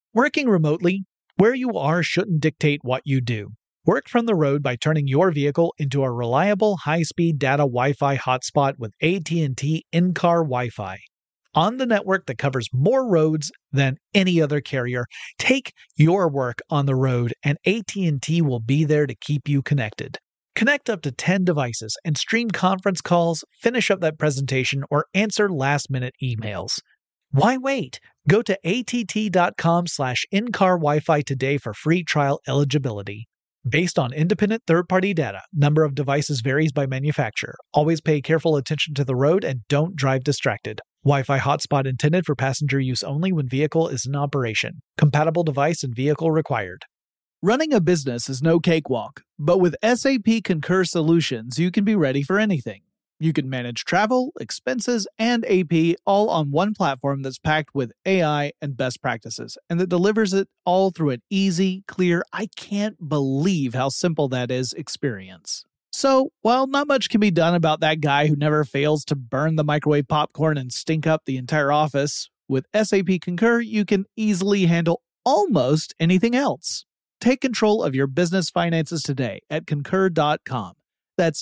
Working remotely, where you are shouldn't dictate what you do. Work from the road by turning your vehicle into a reliable high-speed data Wi-Fi hotspot with AT&T in-car Wi-Fi. On the network that covers more roads than any other carrier, take your work on the road and AT&T will be there to keep you connected. Connect up to 10 devices and stream conference calls, finish up that presentation, or answer last-minute emails. Why wait? Go to att.com/in-car Wi-Fi today for free trial eligibility. Based on independent third-party data, number of devices varies by manufacturer. Always pay careful attention to the road and don't drive distracted. Wi-Fi hotspot intended for passenger use only when vehicle is in operation. Compatible device and vehicle required. Running a business is no cakewalk, but with SAP Concur Solutions, you can be ready for anything. You can manage travel, expenses, and AP all on one platform that's packed with AI and best practices, and that delivers it all through an easy, clear, I can't believe how simple that is experience. So, while not much can be done about that guy who never fails to burn the microwave popcorn and stink up the entire office, with SAP Concur, you can easily handle almost anything else. Take control of your business finances today at concur.com. That's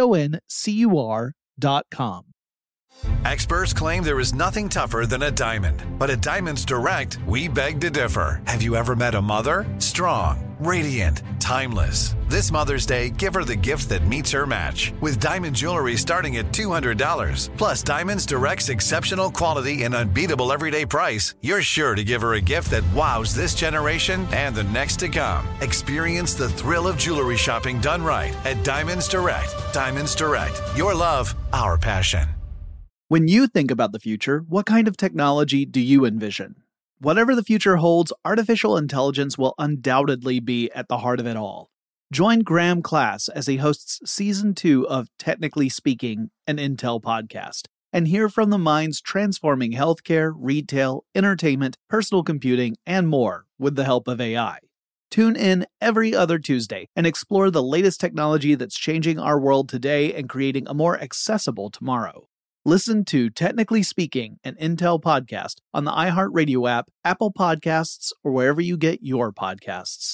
CONCUR.com. Experts claim there is nothing tougher than a diamond. But at Diamonds Direct, we beg to differ. Have you ever met a mother? Strong, radiant, timeless. This Mother's Day, give her the gift that meets her match. With diamond jewelry starting at $200. Plus Diamonds Direct's exceptional quality and unbeatable everyday price, you're sure to give her a gift that wows this generation and the next to come. Experience the thrill of jewelry shopping done right at Diamonds Direct. Diamonds Direct. Your love, our passion. When you think about the future, what kind of technology do you envision? Whatever the future holds, artificial intelligence will undoubtedly be at the heart of it all. Join Graham Class as he hosts Season 2 of Technically Speaking, an Intel podcast, and hear from the minds transforming healthcare, retail, entertainment, personal computing, and more with the help of AI. Tune in every other Tuesday and explore the latest technology that's changing our world today and creating a more accessible tomorrow. Listen to Technically Speaking, an Intel podcast on the iHeartRadio app, Apple Podcasts, or wherever you get your podcasts.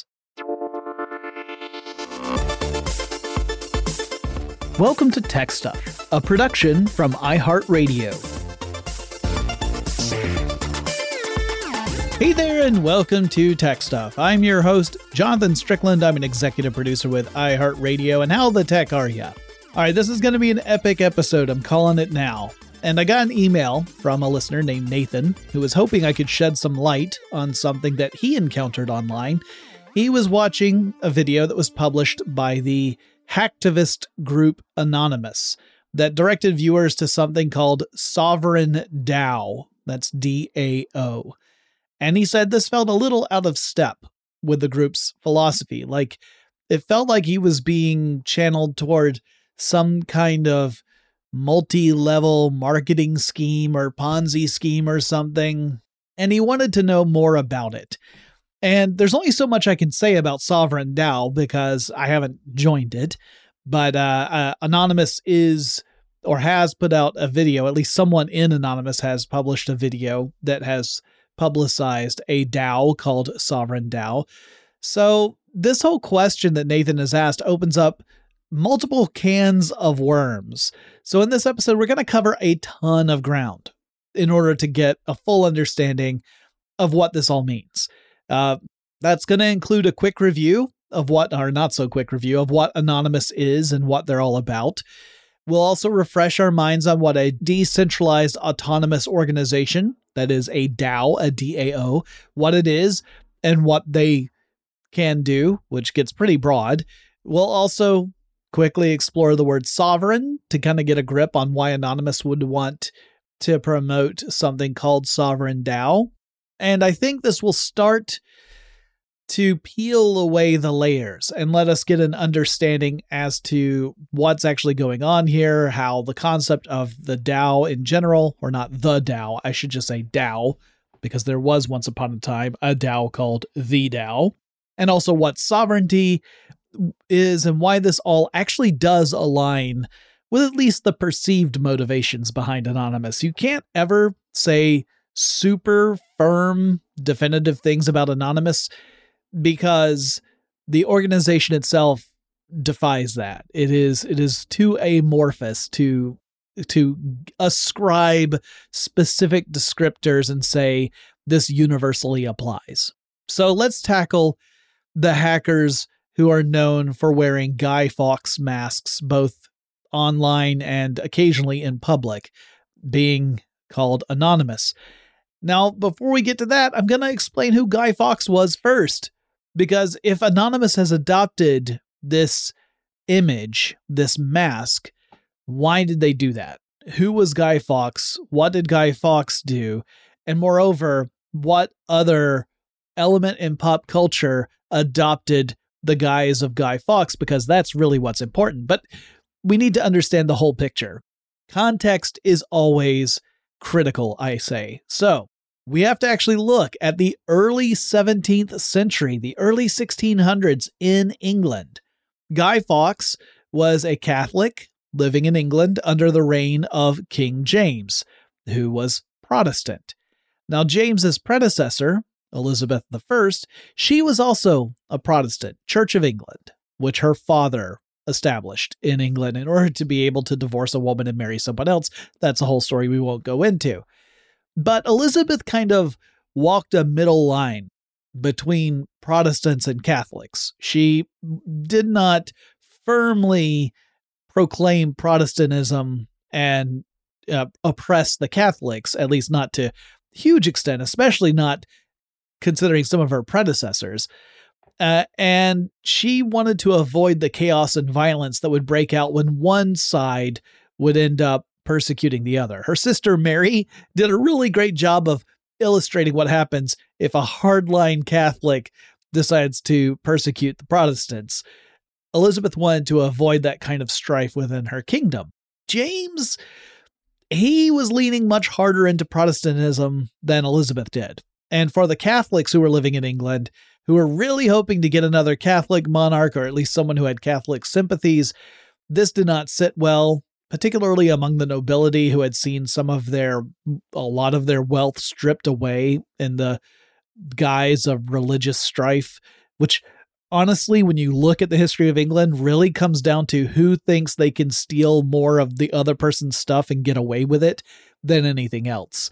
Welcome to Tech Stuff, a production from iHeartRadio. Hey there, and welcome to Tech Stuff. I'm your host, Jonathan Strickland. I'm an executive producer with iHeartRadio, and how the tech are ya? All right, this is going to be an epic episode. I'm calling it now. And I got an email from a listener named Nathan, who was hoping I could shed some light on something that he encountered online. He was watching a video that was published by the hacktivist group Anonymous that directed viewers to something called Sovereign DAO. That's DAO. And he said this felt a little out of step with the group's philosophy. Like, it felt like he was being channeled toward some kind of multi-level marketing scheme or Ponzi scheme or something, and he wanted to know more about it. And there's only so much I can say about Sovereign DAO because I haven't joined it, but Anonymous is or has put out a video, at least someone in Anonymous has published a video that has publicized a DAO called Sovereign DAO. So this whole question that Nathan has asked opens up multiple cans of worms. So in this episode, we're going to cover a ton of ground in order to get a full understanding of what this all means. That's going to include a quick review of what, or not so quick review of what Anonymous is and what they're all about. We'll also refresh our minds on what a decentralized autonomous organization, that is a DAO, a DAO, what it is and what they can do, which gets pretty broad. We'll also quickly explore the word sovereign to kind of get a grip on why Anonymous would want to promote something called Sovereign DAO. And I think this will start to peel away the layers and let us get an understanding as to what's actually going on here, how the concept of the DAO in general, or not the DAO, I should just say DAO, because there was once upon a time a DAO called the DAO, and also what sovereignty is and why this all actually does align with at least the perceived motivations behind Anonymous. You can't ever say super firm definitive things about Anonymous because the organization itself defies that. It is too amorphous to ascribe specific descriptors and say this universally applies. So let's tackle the hackers who are known for wearing Guy Fawkes masks both online and occasionally in public, being called Anonymous. Now, before we get to that, I'm going to explain who Guy Fawkes was first, because if Anonymous has adopted this image, this mask, why did they do that? Who was Guy Fawkes? What did Guy Fawkes do? And moreover, what other element in pop culture adopted the guise of Guy Fawkes? Because that's really what's important. But we need to understand the whole picture. Context is always critical, I say. So we have to actually look at the early 17th century, the early 1600s in England. Guy Fawkes was a Catholic living in England under the reign of King James, who was Protestant. Now, James's predecessor, Elizabeth I, she was also a Protestant, Church of England, which her father established in England in order to be able to divorce a woman and marry someone else. That's a whole story we won't go into. But Elizabeth kind of walked a middle line between Protestants and Catholics. She did not firmly proclaim Protestantism and oppress the Catholics, at least not to huge extent, especially not considering some of her predecessors. And she wanted to avoid the chaos and violence that would break out when one side would end up persecuting the other. Her sister Mary did a really great job of illustrating what happens if a hardline Catholic decides to persecute the Protestants. Elizabeth wanted to avoid that kind of strife within her kingdom. James, he was leaning much harder into Protestantism than Elizabeth did. And for the Catholics who were living in England, who were really hoping to get another Catholic monarch, or at least someone who had Catholic sympathies, this did not sit well, particularly among the nobility who had seen a lot of their wealth stripped away in the guise of religious strife, which honestly, when you look at the history of England, really comes down to who thinks they can steal more of the other person's stuff and get away with it than anything else.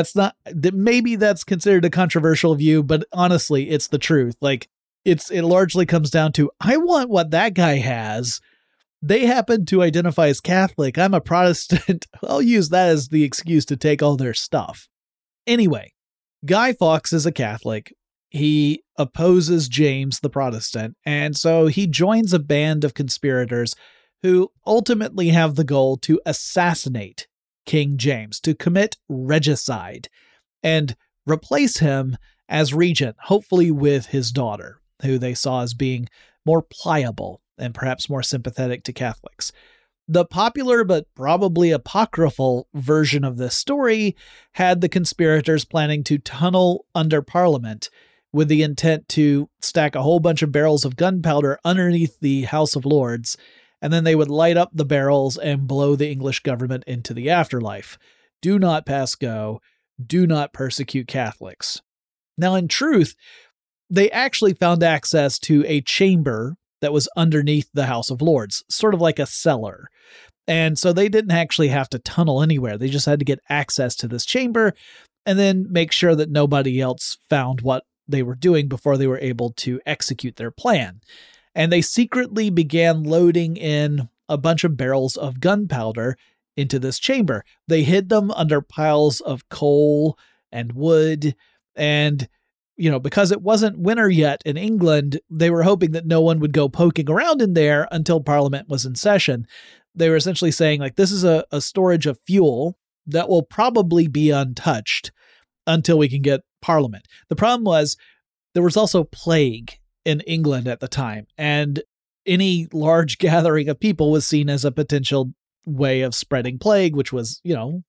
Maybe that's considered a controversial view, but honestly, it's the truth. Like, it largely comes down to, I want what that guy has. They happen to identify as Catholic. I'm a Protestant. I'll use that as the excuse to take all their stuff. Anyway, Guy Fawkes is a Catholic. He opposes James the Protestant, and so he joins a band of conspirators who ultimately have the goal to assassinate King James, to commit regicide, and replace him as regent, hopefully with his daughter, who they saw as being more pliable and perhaps more sympathetic to Catholics. The popular but probably apocryphal version of this story had the conspirators planning to tunnel under Parliament with the intent to stack a whole bunch of barrels of gunpowder underneath the House of Lords, and then they would light up the barrels and blow the English government into the afterlife. Do not pass go. Do not persecute Catholics. Now, in truth, they actually found access to a chamber that was underneath the House of Lords, sort of like a cellar. And so they didn't actually have to tunnel anywhere. They just had to get access to this chamber and then make sure that nobody else found what they were doing before they were able to execute their plan. And they secretly began loading in a bunch of barrels of gunpowder into this chamber. They hid them under piles of coal and wood. And, because it wasn't winter yet in England, they were hoping that no one would go poking around in there until Parliament was in session. They were essentially saying, this is a storage of fuel that will probably be untouched until we can get Parliament. The problem was there was also plague in England at the time, and any large gathering of people was seen as a potential way of spreading plague, which was,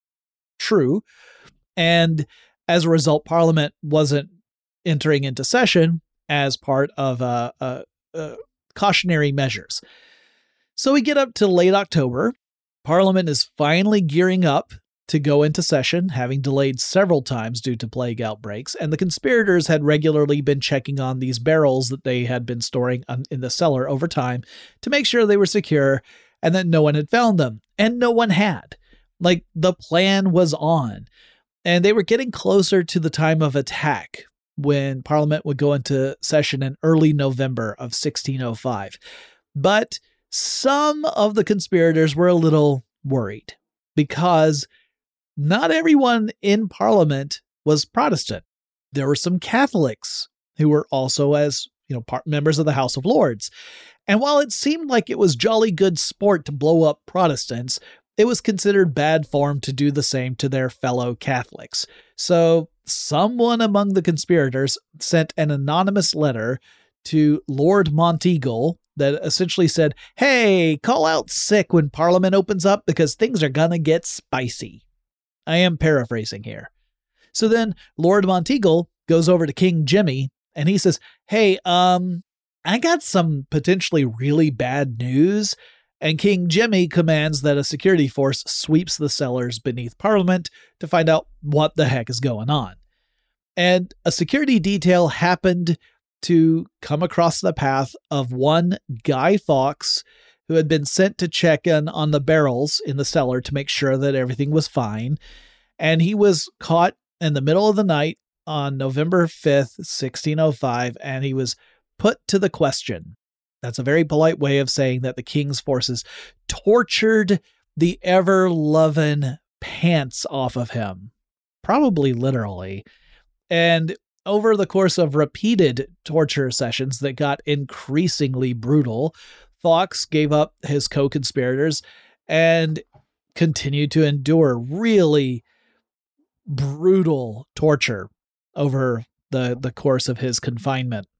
true. And as a result, Parliament wasn't entering into session as part of cautionary measures. So we get up to late October. Parliament is finally gearing up to go into session, having delayed several times due to plague outbreaks, and the conspirators had regularly been checking on these barrels that they had been storing in the cellar over time to make sure they were secure and that no one had found them. And no one had. Like, the plan was on. And they were getting closer to the time of attack when Parliament would go into session in early November of 1605. But some of the conspirators were a little worried because not everyone in Parliament was Protestant. There were some Catholics who were also members of the House of Lords. And while it seemed like it was jolly good sport to blow up Protestants, it was considered bad form to do the same to their fellow Catholics. So someone among the conspirators sent an anonymous letter to Lord Monteagle that essentially said, "Hey, call out sick when Parliament opens up because things are gonna get spicy." I am paraphrasing here. So then Lord Monteagle goes over to King Jimmy and he says, "Hey, I got some potentially really bad news." And King Jimmy commands that a security force sweeps the cellars beneath Parliament to find out what the heck is going on. And a security detail happened to come across the path of one Guy Fawkes, who had been sent to check in on the barrels in the cellar to make sure that everything was fine. And he was caught in the middle of the night on November 5th, 1605, and he was put to the question. That's a very polite way of saying that the king's forces tortured the ever-loving pants off of him. Probably literally. And over the course of repeated torture sessions that got increasingly brutal, Fawkes gave up his co-conspirators and continued to endure really brutal torture over the course of his confinement.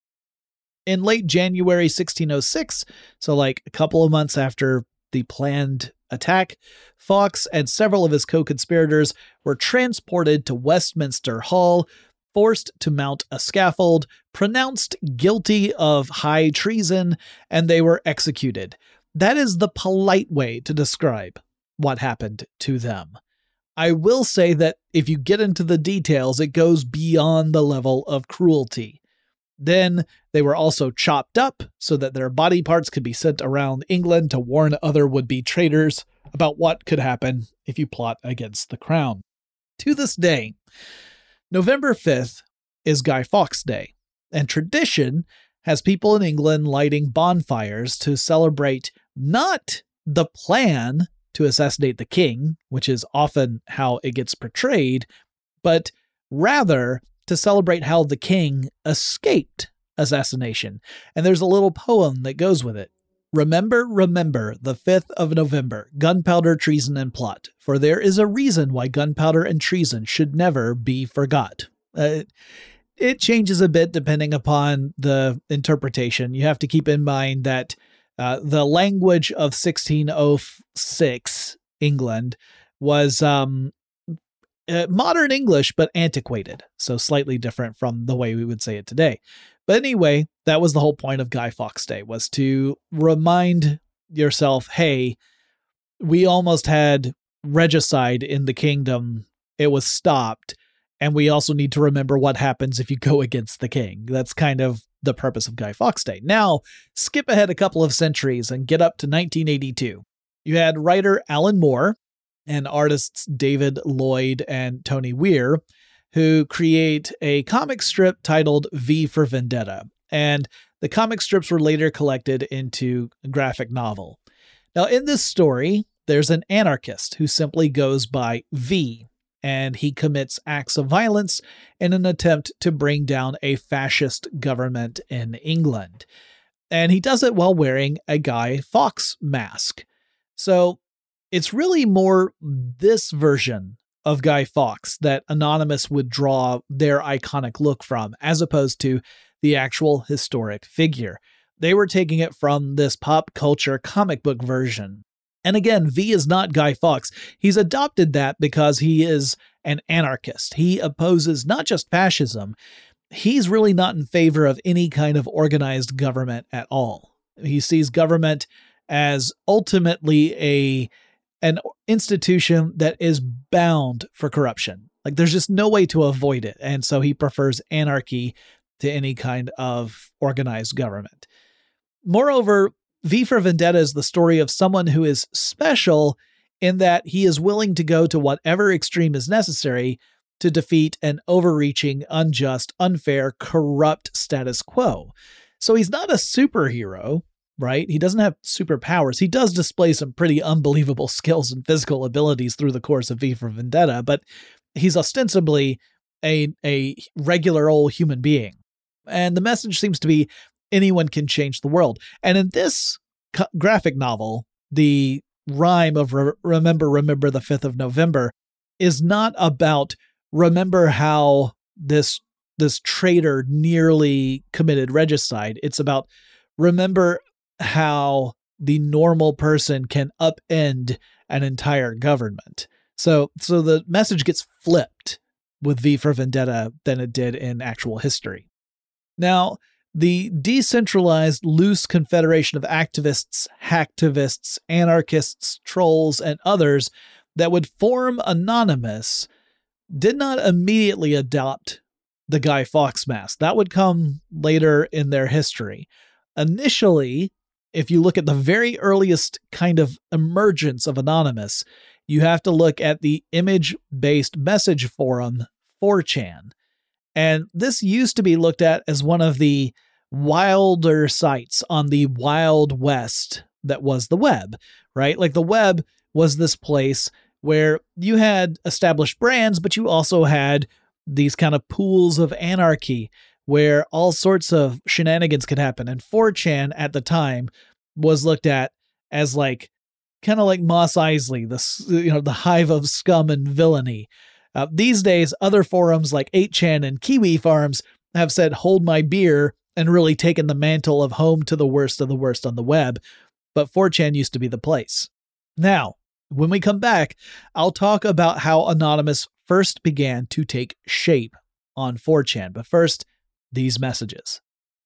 In late January 1606, so like a couple of months after the planned attack, Fawkes and several of his co-conspirators were transported to Westminster Hall, forced to mount a scaffold, pronounced guilty of high treason, and they were executed. That is the polite way to describe what happened to them. I will say that if you get into the details, it goes beyond the level of cruelty. Then they were also chopped up so that their body parts could be sent around England to warn other would-be traitors about what could happen if you plot against the crown. To this day, November 5th is Guy Fawkes Day, and tradition has people in England lighting bonfires to celebrate not the plan to assassinate the king, which is often how it gets portrayed, but rather to celebrate how the king escaped assassination. And there's a little poem that goes with it. "Remember, remember the 5th of November, gunpowder, treason, and plot. For there is a reason why gunpowder and treason should never be forgot." It changes a bit depending upon the interpretation. You have to keep in mind that the language of 1606 England was modern English, but antiquated, so slightly different from the way we would say it today. But anyway, that was the whole point of Guy Fawkes Day, was to remind yourself, hey, we almost had regicide in the kingdom. It was stopped. And we also need to remember what happens if you go against the king. That's kind of the purpose of Guy Fawkes Day. Now, skip ahead a couple of centuries and get up to 1982. You had writer Alan Moore and artists David Lloyd and Tony Weir, who create a comic strip titled V for Vendetta. And the comic strips were later collected into a graphic novel. Now, in this story, there's an anarchist who simply goes by V, and he commits acts of violence in an attempt to bring down a fascist government in England. And he does it while wearing a Guy Fawkes mask. So it's really more this version of Guy Fawkes that Anonymous would draw their iconic look from, as opposed to the actual historic figure. They were taking it from this pop culture comic book version. And again, V is not Guy Fawkes. He's adopted that because he is an anarchist. He opposes not just fascism. He's really not in favor of any kind of organized government at all. He sees government as ultimately an institution that is bound for corruption. Like there's just no way to avoid it. And so he prefers anarchy to any kind of organized government. Moreover, V for Vendetta is the story of someone who is special in that he is willing to go to whatever extreme is necessary to defeat an overreaching, unjust, unfair, corrupt status quo. So he's not a superhero, right? He doesn't have superpowers. He does display some pretty unbelievable skills and physical abilities through the course of V for Vendetta, but he's ostensibly a regular old human being. And the message seems to be anyone can change the world. And in this graphic novel, the rhyme of remember the 5th of November is not about remember how this traitor nearly committed regicide. It's about remember how the normal person can upend an entire government. So the message gets flipped with V for Vendetta than it did in actual history. Now, the decentralized, loose confederation of activists, hacktivists, anarchists, trolls, and others that would form Anonymous did not immediately adopt the Guy Fawkes mask. That would come later in their history. Initially, if you look at the very earliest kind of emergence of Anonymous, you have to look at the image-based message forum 4chan. And this used to be looked at as one of the wilder sites on the Wild West that was the web, right? Like the web was this place where you had established brands, but you also had these kind of pools of anarchy where all sorts of shenanigans could happen. And 4chan at the time was looked at as like kind of like Mos Eisley, the hive of scum and villainy. These days, other forums like 8chan and Kiwi Farms have said, hold my beer, and really taken the mantle of home to the worst of the worst on the web. But 4chan used to be the place. Now, when we come back, I'll talk about how Anonymous first began to take shape on 4chan. But first, these messages.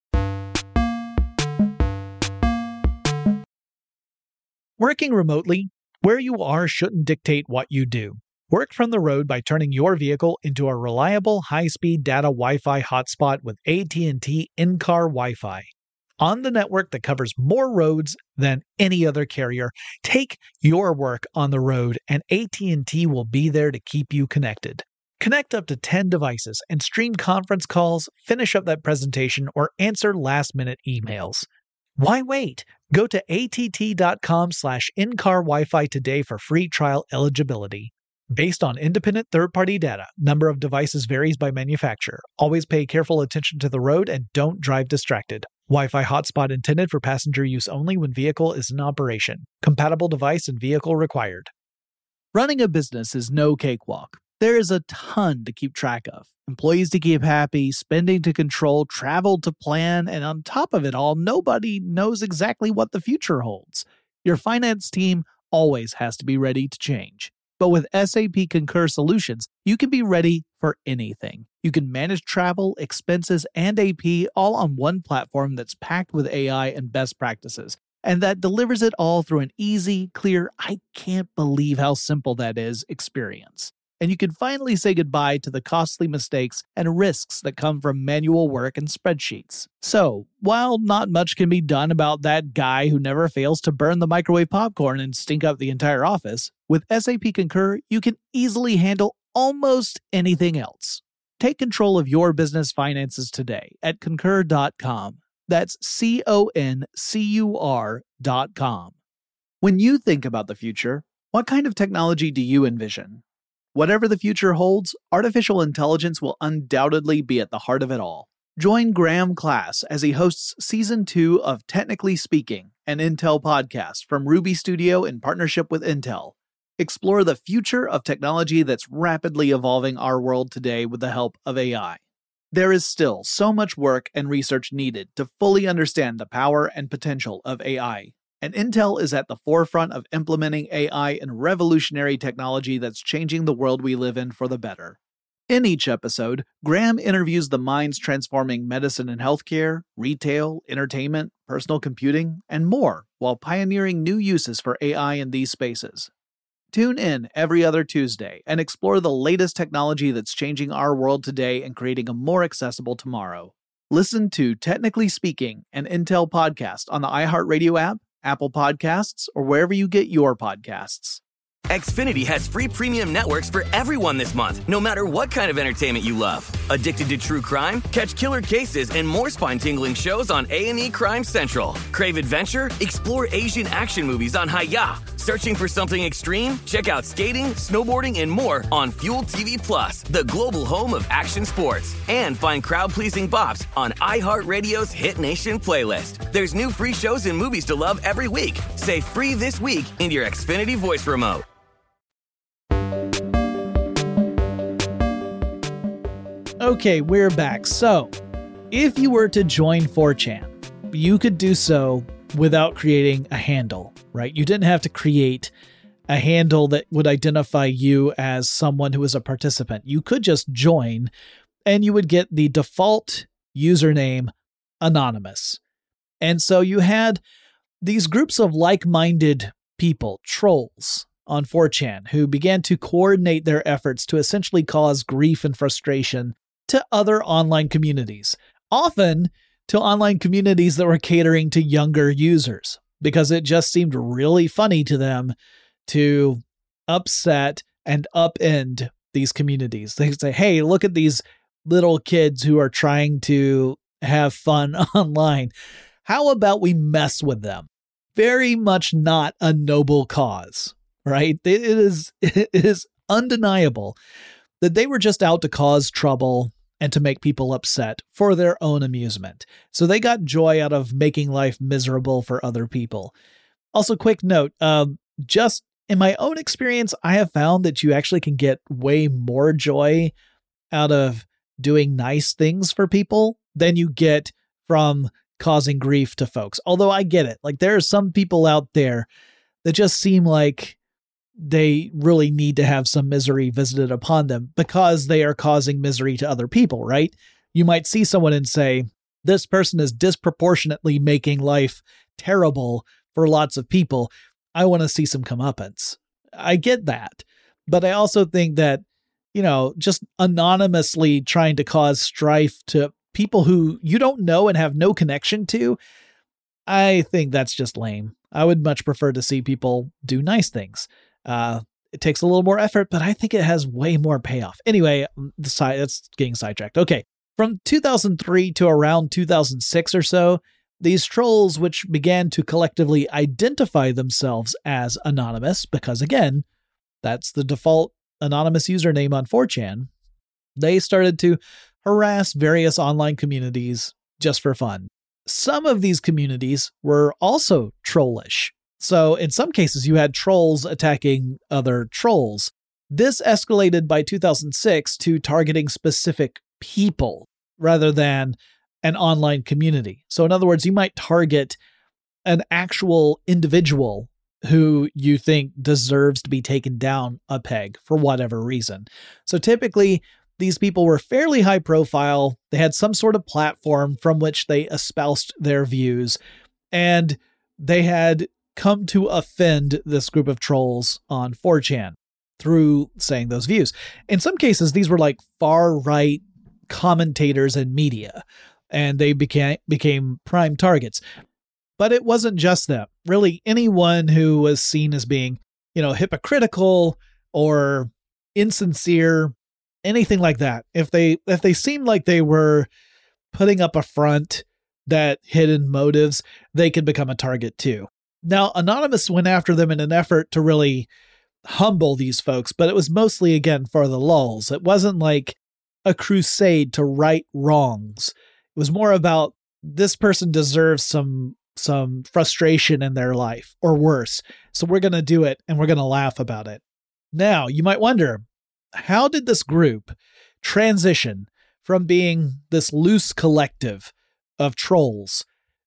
Working remotely, where you are shouldn't dictate what you do. Work from the road by turning your vehicle into a reliable high-speed data Wi-Fi hotspot with AT&T in-car Wi-Fi. On the network that covers more roads than any other carrier, take your work on the road and AT&T will be there to keep you connected. Connect up to 10 devices and stream conference calls, finish up that presentation, or answer last-minute emails. Why wait? Go to att.com/in-car Wi-Fi today for free trial eligibility. Based on independent third-party data, number of devices varies by manufacturer. Always pay careful attention to the road and don't drive distracted. Wi-Fi hotspot intended for passenger use only when vehicle is in operation. Compatible device and vehicle required. Running a business is no cakewalk. There is a ton to keep track of. Employees to keep happy, spending to control, travel to plan, and on top of it all, nobody knows exactly what the future holds. Your finance team always has to be ready to change. But with SAP Concur Solutions, you can be ready for anything. You can manage travel, expenses, and AP all on one platform that's packed with AI and best practices, and that delivers it all through an easy, clear, I can't believe how simple that is experience. And you can finally say goodbye to the costly mistakes and risks that come from manual work and spreadsheets. So, while not much can be done about that guy who never fails to burn the microwave popcorn and stink up the entire office, with SAP Concur, you can easily handle almost anything else. Take control of your business finances today at Concur.com. That's CONCUR.com. When you think about the future, what kind of technology do you envision? Whatever the future holds, artificial intelligence will undoubtedly be at the heart of it all. Join Graham Class as he hosts Season 2 of Technically Speaking, an Intel podcast from Ruby Studio in partnership with Intel. Explore the future of technology that's rapidly evolving our world today with the help of AI. There is still so much work and research needed to fully understand the power and potential of AI. And Intel is at the forefront of implementing AI and revolutionary technology that's changing the world we live in for the better. In each episode, Graham interviews the minds transforming medicine and healthcare, retail, entertainment, personal computing, and more, while pioneering new uses for AI in these spaces. Tune in every other Tuesday and explore the latest technology that's changing our world today and creating a more accessible tomorrow. Listen to Technically Speaking, an Intel podcast on the iHeartRadio app, Apple Podcasts, or wherever you get your podcasts. Xfinity has free premium networks for everyone this month, no matter what kind of entertainment you love. Addicted to true crime? Catch killer cases and more spine-tingling shows on A&E Crime Central. Crave adventure? Explore Asian action movies on Hi-Ya. Searching for something extreme? Check out skating, snowboarding, and more on Fuel TV Plus, the global home of action sports. And find crowd-pleasing bops on iHeartRadio's Hit Nation playlist. There's new free shows and movies to love every week. Say free this week in your Xfinity voice remote. Okay, we're back. So, if you were to join 4chan, you could do so without creating a handle, right? You didn't have to create a handle that would identify you as someone who is a participant. You could just join and you would get the default username anonymous. And so you had these groups of like-minded people, trolls, on 4chan who began to coordinate their efforts to essentially cause grief and frustration to other online communities, often to online communities that were catering to younger users, because it just seemed really funny to them to upset and upend these communities. They say, hey, look at these little kids who are trying to have fun online. How about we mess with them? Very much not a noble cause, right? It is undeniable that they were just out to cause trouble and to make people upset for their own amusement. So they got joy out of making life miserable for other people. Also, quick note, just in my own experience, I have found that you actually can get way more joy out of doing nice things for people than you get from causing grief to folks. Although I get it. Like, there are some people out there that just seem like they really need to have some misery visited upon them because they are causing misery to other people, right? You might see someone and say, this person is disproportionately making life terrible for lots of people. I want to see some comeuppance. I get that. But I also think that, just anonymously trying to cause strife to people who you don't know and have no connection to, I think that's just lame. I would much prefer to see people do nice things. It takes a little more effort, but I think it has way more payoff. Anyway, that's getting sidetracked. Okay. From 2003 to around 2006 or so, these trolls, which began to collectively identify themselves as anonymous, because again, that's the default anonymous username on 4chan, they started to harass various online communities just for fun. Some of these communities were also trollish. So in some cases, you had trolls attacking other trolls. This escalated by 2006 to targeting specific people rather than an online community. So in other words, you might target an actual individual who you think deserves to be taken down a peg for whatever reason. So typically, these people were fairly high profile. They had some sort of platform from which they espoused their views, and they had come to offend this group of trolls on 4chan through saying those views. In some cases, these were like far-right commentators and media, and they became prime targets. But it wasn't just them. Really, anyone who was seen as being, hypocritical or insincere, anything like that, if they seemed like they were putting up a front that hidden motives, they could become a target too. Now, Anonymous went after them in an effort to really humble these folks, but it was mostly, again, for the lulz. It wasn't like a crusade to right wrongs. It was more about this person deserves some frustration in their life, or worse. So we're going to do it, and we're going to laugh about it. Now, you might wonder, how did this group transition from being this loose collective of trolls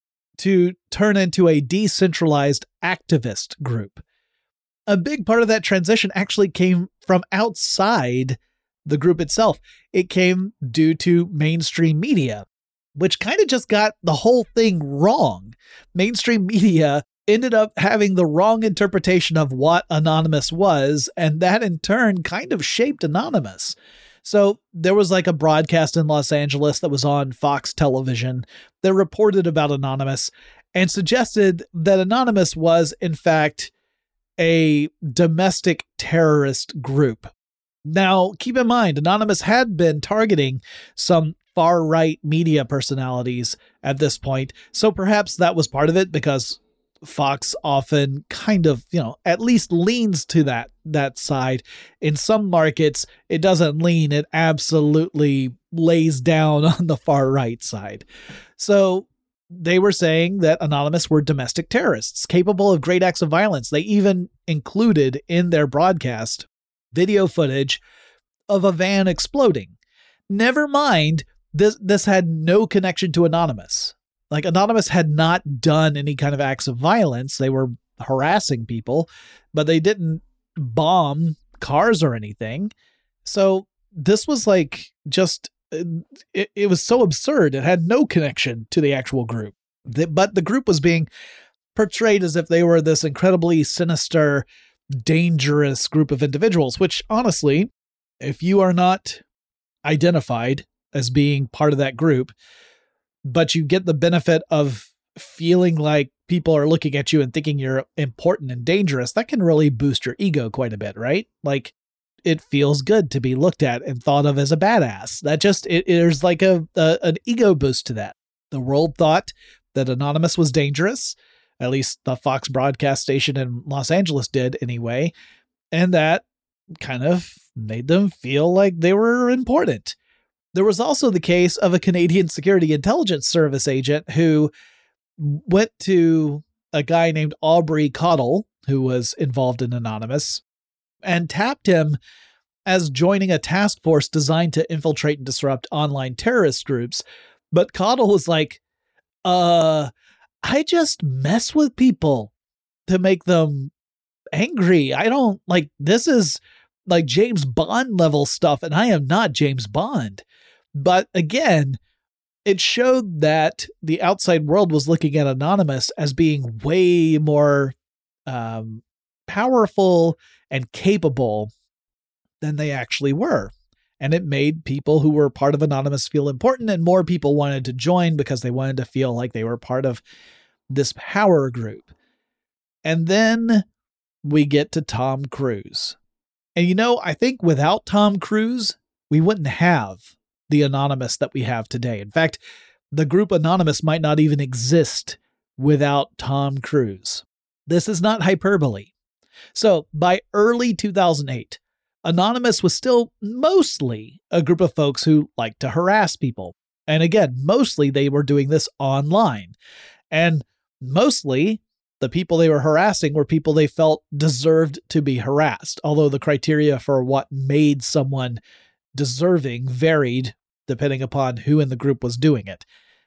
to turn into a decentralized activist group? A big part of that transition actually came from outside the group itself. It came due to mainstream media, which kind of just got the whole thing wrong. Mainstream media ended up having the wrong interpretation of what Anonymous was, and that in turn kind of shaped Anonymous. So there was like a broadcast in Los Angeles that was on Fox television that reported about Anonymous and suggested that Anonymous was, in fact, a domestic terrorist group. Now, keep in mind, Anonymous had been targeting some far-right media personalities at this point, so perhaps that was part of it, because Fox often kind of, at least leans to that side. In some markets, it doesn't lean, it absolutely lays down on the far-right side. So they were saying that Anonymous were domestic terrorists capable of great acts of violence. They even included in their broadcast video footage of a van exploding. Never mind, this had no connection to Anonymous. Like, Anonymous had not done any kind of acts of violence. They were harassing people, but they didn't bomb cars or anything. So this was like just, it was so absurd. It had no connection to the actual group. But the group was being portrayed as if they were this incredibly sinister, dangerous group of individuals, which honestly, if you are not identified as being part of that group, but you get the benefit of feeling like people are looking at you and thinking you're important and dangerous, that can really boost your ego quite a bit, right? Like, it feels good to be looked at and thought of as a badass. That just, there's like an ego boost to that. The world thought that Anonymous was dangerous, at least the Fox broadcast station in Los Angeles did anyway, and that kind of made them feel like they were important. There was also the case of a Canadian Security Intelligence Service agent who went to a guy named Aubrey Caudill, who was involved in Anonymous, and tapped him as joining a task force designed to infiltrate and disrupt online terrorist groups. But Caudill was like, I just mess with people to make them angry. I don't, like, this is like James Bond level stuff, and I am not James Bond. But again, it showed that the outside world was looking at Anonymous as being way more powerful and capable than they actually were. And it made people who were part of Anonymous feel important, and more people wanted to join because they wanted to feel like they were part of this power group. And then we get to Tom Cruise. And I think without Tom Cruise, we wouldn't have the Anonymous that we have today. In fact, the group Anonymous might not even exist without Tom Cruise. This is not hyperbole. So by early 2008, Anonymous was still mostly a group of folks who liked to harass people. And again, mostly they were doing this online. And mostly the people they were harassing were people they felt deserved to be harassed, although the criteria for what made someone deserving varied depending upon who in the group was doing it.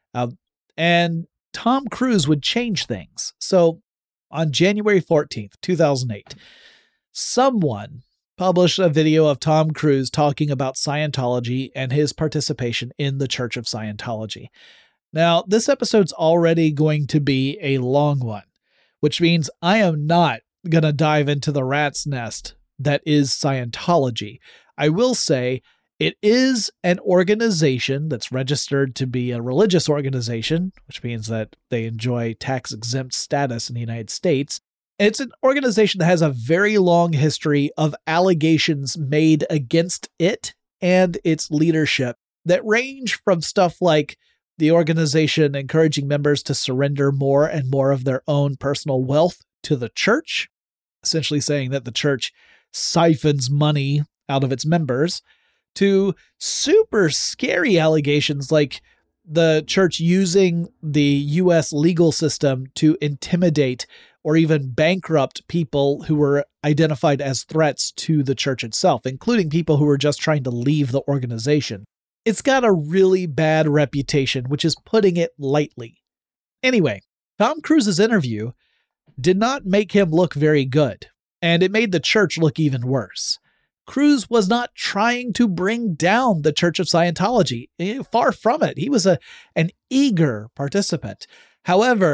And Tom Cruise would change things. So on January 14th, 2008, someone published a video of Tom Cruise talking about Scientology and his participation in the Church of Scientology. Now, this episode's already going to be a long one, which means I am not going to dive into the rat's nest that is Scientology. I will say it is an organization that's registered to be a religious organization, which means that they enjoy tax-exempt status in the United States. It's an organization that has a very long history of allegations made against it and its leadership that range from stuff like the organization encouraging members to surrender more and more of their own personal wealth to the church, essentially saying that the church siphons money out of its members, to super scary allegations like the church using the U.S. legal system to intimidate or even bankrupt people who were identified as threats to the church itself, including people who were just trying to leave the organization. It's got a really bad reputation, which is putting it lightly. Anyway, Tom Cruise's interview did not make him look very good, and it made the church look even worse. Cruise was not trying to bring down the Church of Scientology. Far from it. He was an eager participant. However,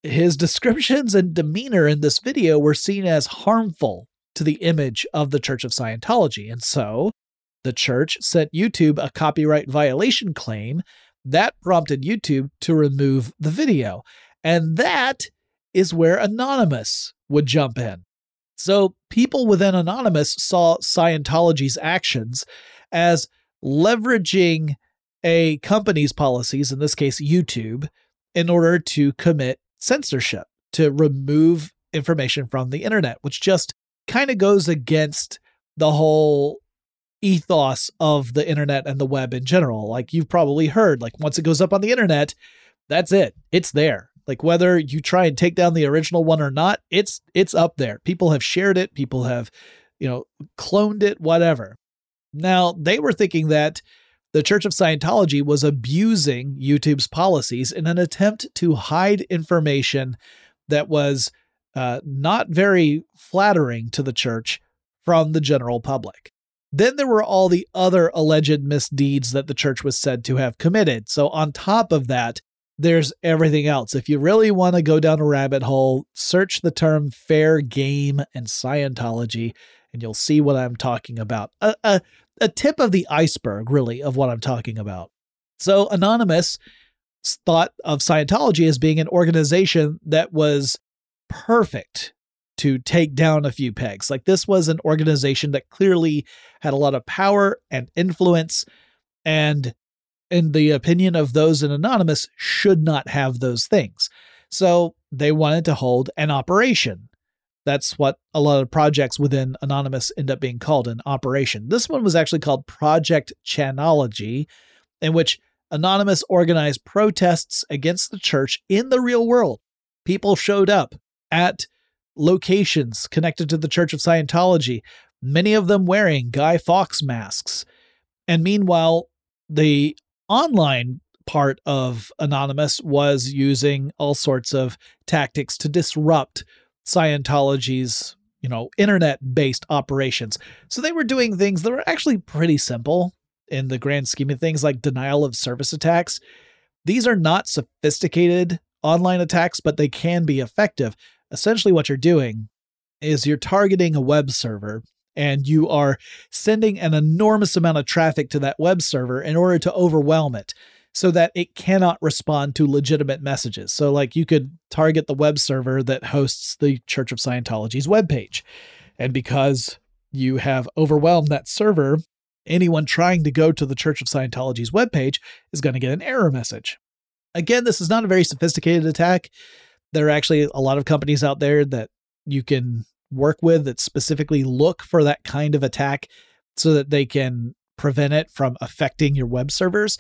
his descriptions and demeanor in this video were seen as harmful to the image of the Church of Scientology. And so the church sent YouTube a copyright violation claim that prompted YouTube to remove the video. And that is where Anonymous would jump in. So people within Anonymous saw Scientology's actions as leveraging a company's policies, in this case YouTube, in order to commit censorship, to remove information from the internet, which just kind of goes against the whole ethos of the internet and the web in general. Like you've probably heard, like once it goes up on the internet, that's it. It's there. Like whether you try and take down the original one or not, it's up there. People have shared it. People have, cloned it, whatever. Now, they were thinking that the Church of Scientology was abusing YouTube's policies in an attempt to hide information that was not very flattering to the church from the general public. Then there were all the other alleged misdeeds that the church was said to have committed. So on top of that, there's everything else. If you really want to go down a rabbit hole, search the term fair game and Scientology, and you'll see what I'm talking about. A tip of the iceberg, really, of what I'm talking about. So Anonymous thought of Scientology as being an organization that was perfect to take down a few pegs. Like this was an organization that clearly had a lot of power and influence, and in the opinion of those in Anonymous, should not have those things. So they wanted to hold an operation. That's what a lot of projects within Anonymous end up being called, an operation. This one was actually called Project Chanology, in which Anonymous organized protests against the church in the real world. People showed up at locations connected to the Church of Scientology, many of them wearing Guy Fawkes masks. And meanwhile, the online part of Anonymous was using all sorts of tactics to disrupt Scientology's, internet-based operations. So they were doing things that were actually pretty simple in the grand scheme of things, like denial of service attacks. These are not sophisticated online attacks, but they can be effective. Essentially what you're doing is you're targeting a web server, and you are sending an enormous amount of traffic to that web server in order to overwhelm it so that it cannot respond to legitimate messages. So like you could target the web server that hosts the Church of Scientology's webpage. And because you have overwhelmed that server, anyone trying to go to the Church of Scientology's webpage is going to get an error message. Again, this is not a very sophisticated attack. There are actually a lot of companies out there that you can work with that specifically look for that kind of attack so that they can prevent it from affecting your web servers.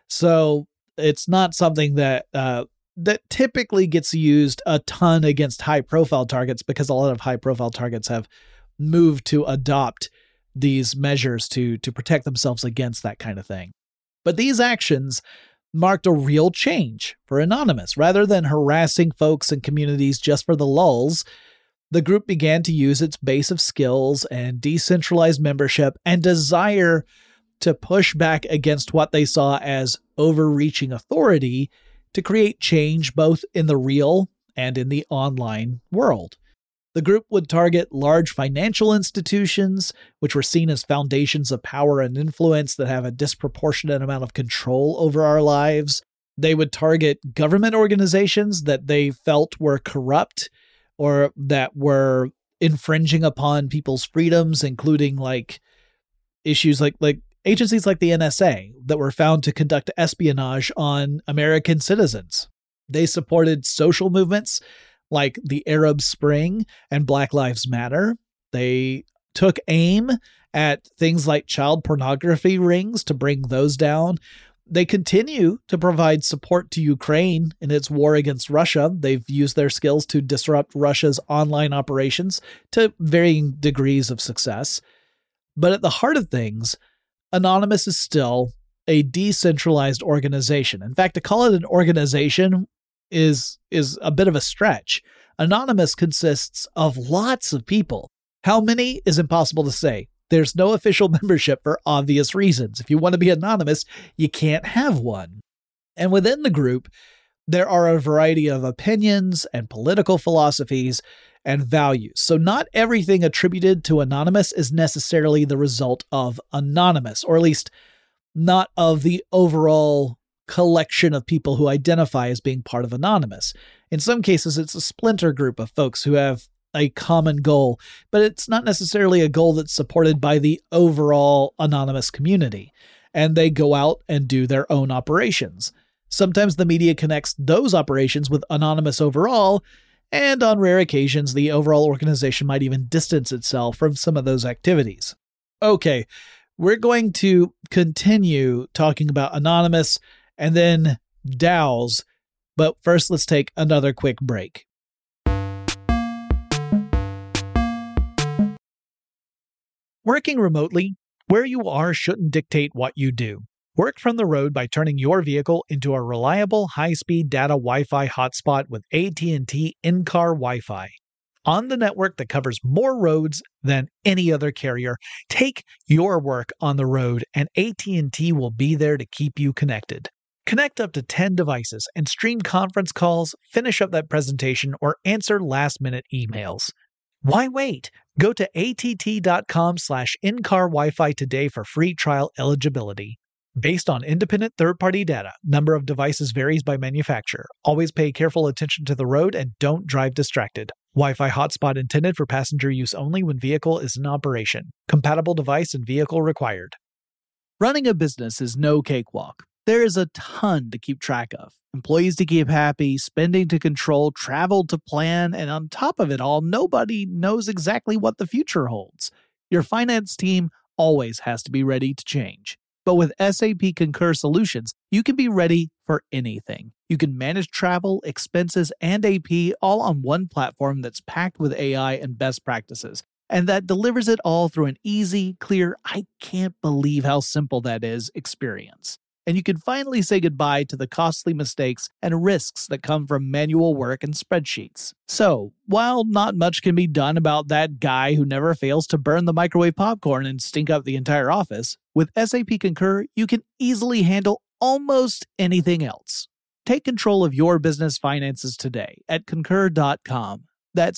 So it's not something that that typically gets used a ton against high-profile targets, because a lot of high-profile targets have moved to adopt these measures to protect themselves against that kind of thing. But these actions marked a real change for Anonymous. Rather than harassing folks and communities just for the lulz, the group began to use its base of skills and decentralized membership and desire to push back against what they saw as overreaching authority to create change both in the real and in the online world. The group would target large financial institutions, which were seen as foundations of power and influence that have a disproportionate amount of control over our lives. They would target government organizations that they felt were corrupt or that were infringing upon people's freedoms, including like issues like agencies like the NSA that were found to conduct espionage on American citizens. They supported social movements like the Arab Spring and Black Lives Matter. They took aim at things like child pornography rings to bring those down. They continue to provide support to Ukraine in its war against Russia. They've used their skills to disrupt Russia's online operations to varying degrees of success. But at the heart of things, Anonymous is still a decentralized organization. In fact, to call it an organization is a bit of a stretch. Anonymous consists of lots of people. How many is impossible to say. There's no official membership for obvious reasons. If you want to be anonymous, you can't have one. And within the group, There are a variety of opinions and political philosophies and values. So not everything attributed to Anonymous is necessarily the result of Anonymous, or at least not of the overall collection of people who identify as being part of Anonymous. In some cases, it's a splinter group of folks who have a common goal, but it's not necessarily a goal that's supported by the overall Anonymous community, and they go out and do their own operations. Sometimes the media connects those operations with Anonymous overall, and on rare occasions, the overall organization might even distance itself from some of those activities. Okay, we're going to continue talking about Anonymous and then DAOs, but first let's take another quick break. Working remotely, where you are shouldn't dictate what you do. Work from the road by turning your vehicle into a reliable high-speed data Wi-Fi hotspot with AT&T in-car Wi-Fi. On the network that covers more roads than any other carrier, take your work on the road and AT&T will be there to keep you connected. Connect up to 10 devices and stream conference calls, finish up that presentation, or answer last-minute emails. Why wait? Go to att.com/in-car Wi-Fi today for free trial eligibility. Based on independent third-party data, number of devices varies by manufacturer. Always pay careful attention to the road and don't drive distracted. Wi-Fi hotspot intended for passenger use only when vehicle is in operation. Compatible device and vehicle required. Running a business is no cakewalk. There is a ton to keep track of. Employees to keep happy, spending to control, travel to plan, and on top of it all, nobody knows exactly what the future holds. Your finance team always has to be ready to change. But with SAP Concur Solutions, you can be ready for anything. You can manage travel, expenses, and AP all on one platform that's packed with AI and best practices, and that delivers it all through an easy, clear, I can't believe how simple that is experience. And you can finally say goodbye to the costly mistakes and risks that come from manual work and spreadsheets. So, while not much can be done about that guy who never fails to burn the microwave popcorn and stink up the entire office, with SAP Concur, you can easily handle almost anything else. Take control of your business finances today at concur.com. That's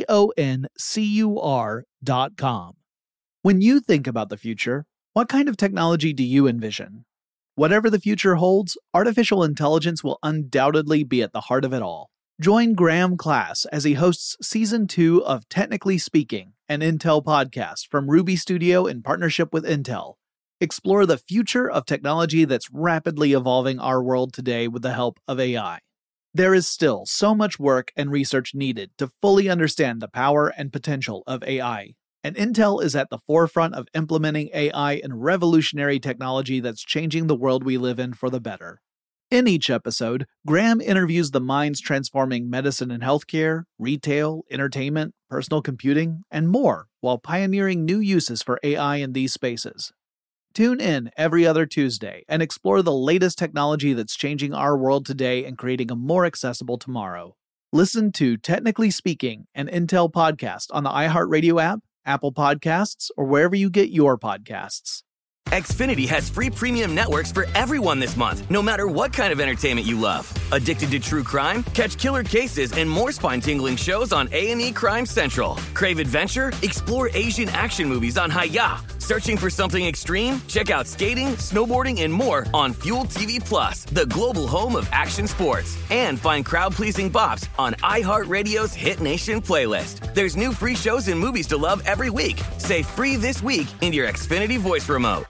CONCUR.com. When you think about the future, what kind of technology do you envision? Whatever the future holds, artificial intelligence will undoubtedly be at the heart of it all. Join Graham Class as he hosts Season 2 of Technically Speaking, an Intel podcast from Ruby Studio in partnership with Intel. Explore the future of technology that's rapidly evolving our world today with the help of AI. There is still so much work and research needed to fully understand the power and potential of AI. And Intel is at the forefront of implementing AI and revolutionary technology that's changing the world we live in for the better. In each episode, Graham interviews the minds transforming medicine and healthcare, retail, entertainment, personal computing, and more, while pioneering new uses for AI in these spaces. Tune in every other Tuesday and explore the latest technology that's changing our world today and creating a more accessible tomorrow. Listen to Technically Speaking, an Intel podcast on the iHeartRadio app, Apple Podcasts, or wherever you get your podcasts. Xfinity has free premium networks for everyone this month, no matter what kind of entertainment you love. Addicted to true crime? Catch killer cases and more spine-tingling shows on A&E Crime Central. Crave adventure? Explore Asian action movies on Hi-YAH. Searching for something extreme? Check out skating, snowboarding, and more on Fuel TV Plus, the global home of action sports. And find crowd-pleasing bops on iHeartRadio's Hit Nation playlist. There's new free shows and movies to love every week. Say free this week in your Xfinity voice remote.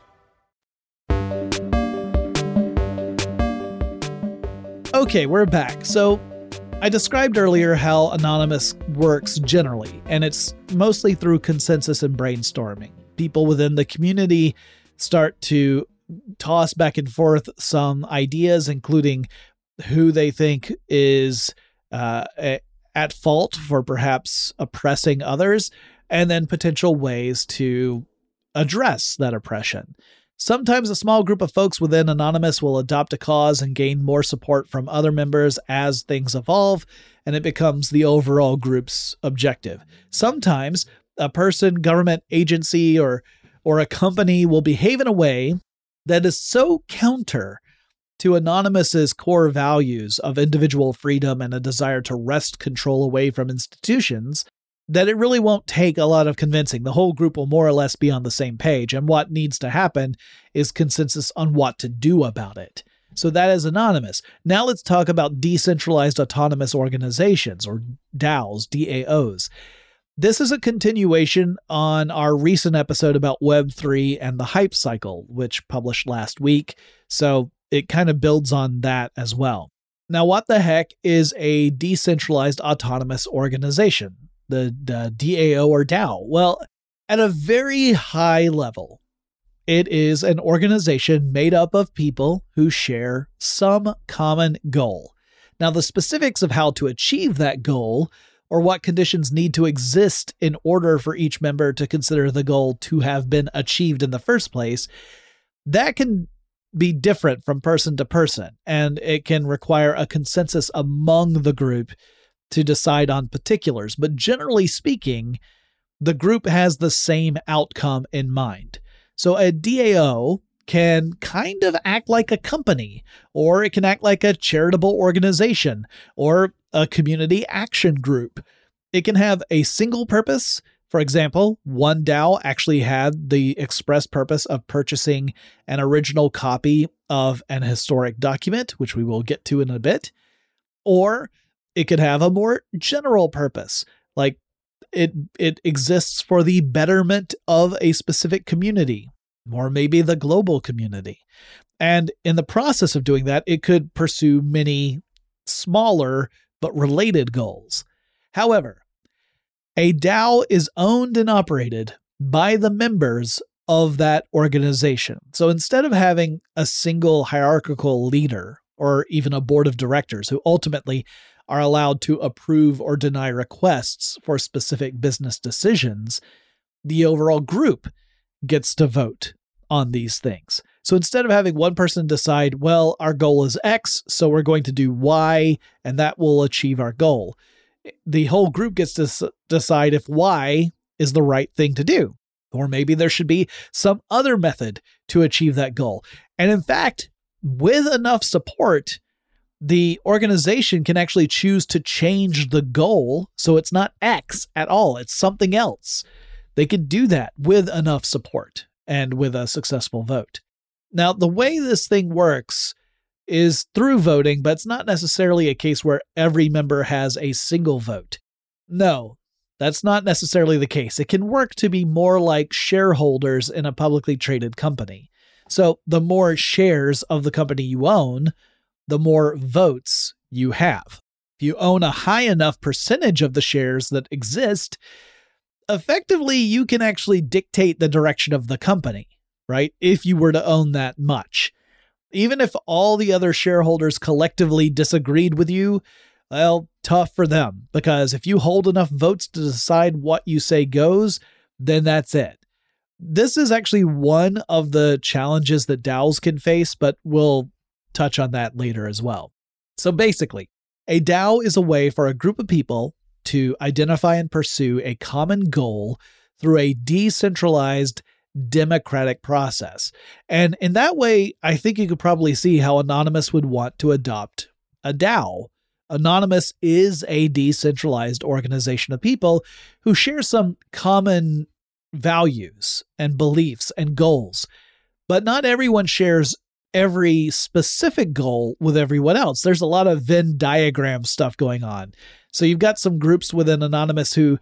Okay, we're back. So, I described earlier how Anonymous works generally, and it's mostly through consensus and brainstorming. People within the community start to toss back and forth some ideas, including who they think is at fault for perhaps oppressing others, and then potential ways to address that oppression. Sometimes a small group of folks within Anonymous will adopt a cause and gain more support from other members as things evolve, and it becomes the overall group's objective. Sometimes a person, government agency, or a company will behave in a way that is so counter to Anonymous's core values of individual freedom and a desire to wrest control away from institutions that it really won't take a lot of convincing. The whole group will more or less be on the same page, and what needs to happen is consensus on what to do about it. So that is Anonymous. Now let's talk about decentralized autonomous organizations, or DAOs, DAOs. This is a continuation on our recent episode about Web3 and the hype cycle, which published last week. So it kind of builds on that as well. Now, what the heck is a decentralized autonomous organization, the DAO or DAO? Well, at a very high level, it is an organization made up of people who share some common goal. Now, the specifics of how to achieve that goal, or what conditions need to exist in order for each member to consider the goal to have been achieved in the first place, that can be different from person to person, and it can require a consensus among the group to decide on particulars. But generally speaking, the group has the same outcome in mind. So a DAO can kind of act like a company, or it can act like a charitable organization, or a community action group. It can have a single purpose. For example, one DAO actually had the express purpose of purchasing an original copy of an historic document, which we will get to in a bit. Or it could have a more general purpose, like it exists for the betterment of a specific community, or maybe the global community. And in the process of doing that, it could pursue many smaller but related goals. However, a DAO is owned and operated by the members of that organization. So instead of having a single hierarchical leader or even a board of directors who ultimately are allowed to approve or deny requests for specific business decisions, the overall group gets to vote on these things. So instead of having one person decide, well, our goal is X, so we're going to do Y, and that will achieve our goal, the whole group gets to decide if Y is the right thing to do. Or maybe there should be some other method to achieve that goal. And in fact, with enough support, the organization can actually choose to change the goal so it's not X at all, it's something else. They could do that with enough support and with a successful vote. Now, the way this thing works is through voting, but it's not necessarily a case where every member has a single vote. No, that's not necessarily the case. It can work to be more like shareholders in a publicly traded company. So the more shares of the company you own, the more votes you have. If you own a high enough percentage of the shares that exist, effectively you can actually dictate the direction of the company, right? If you were to own that much. Even if all the other shareholders collectively disagreed with you, well, tough for them, because if you hold enough votes to decide what you say goes, then that's it. This is actually one of the challenges that DAOs can face, but we'll touch on that later as well. So basically, a DAO is a way for a group of people to identify and pursue a common goal through a decentralized democratic process. And in that way, I think you could probably see how Anonymous would want to adopt a DAO. Anonymous is a decentralized organization of people who share some common values and beliefs and goals, but not everyone shares every specific goal with everyone else. There's a lot of Venn diagram stuff going on. So you've got some groups within Anonymous who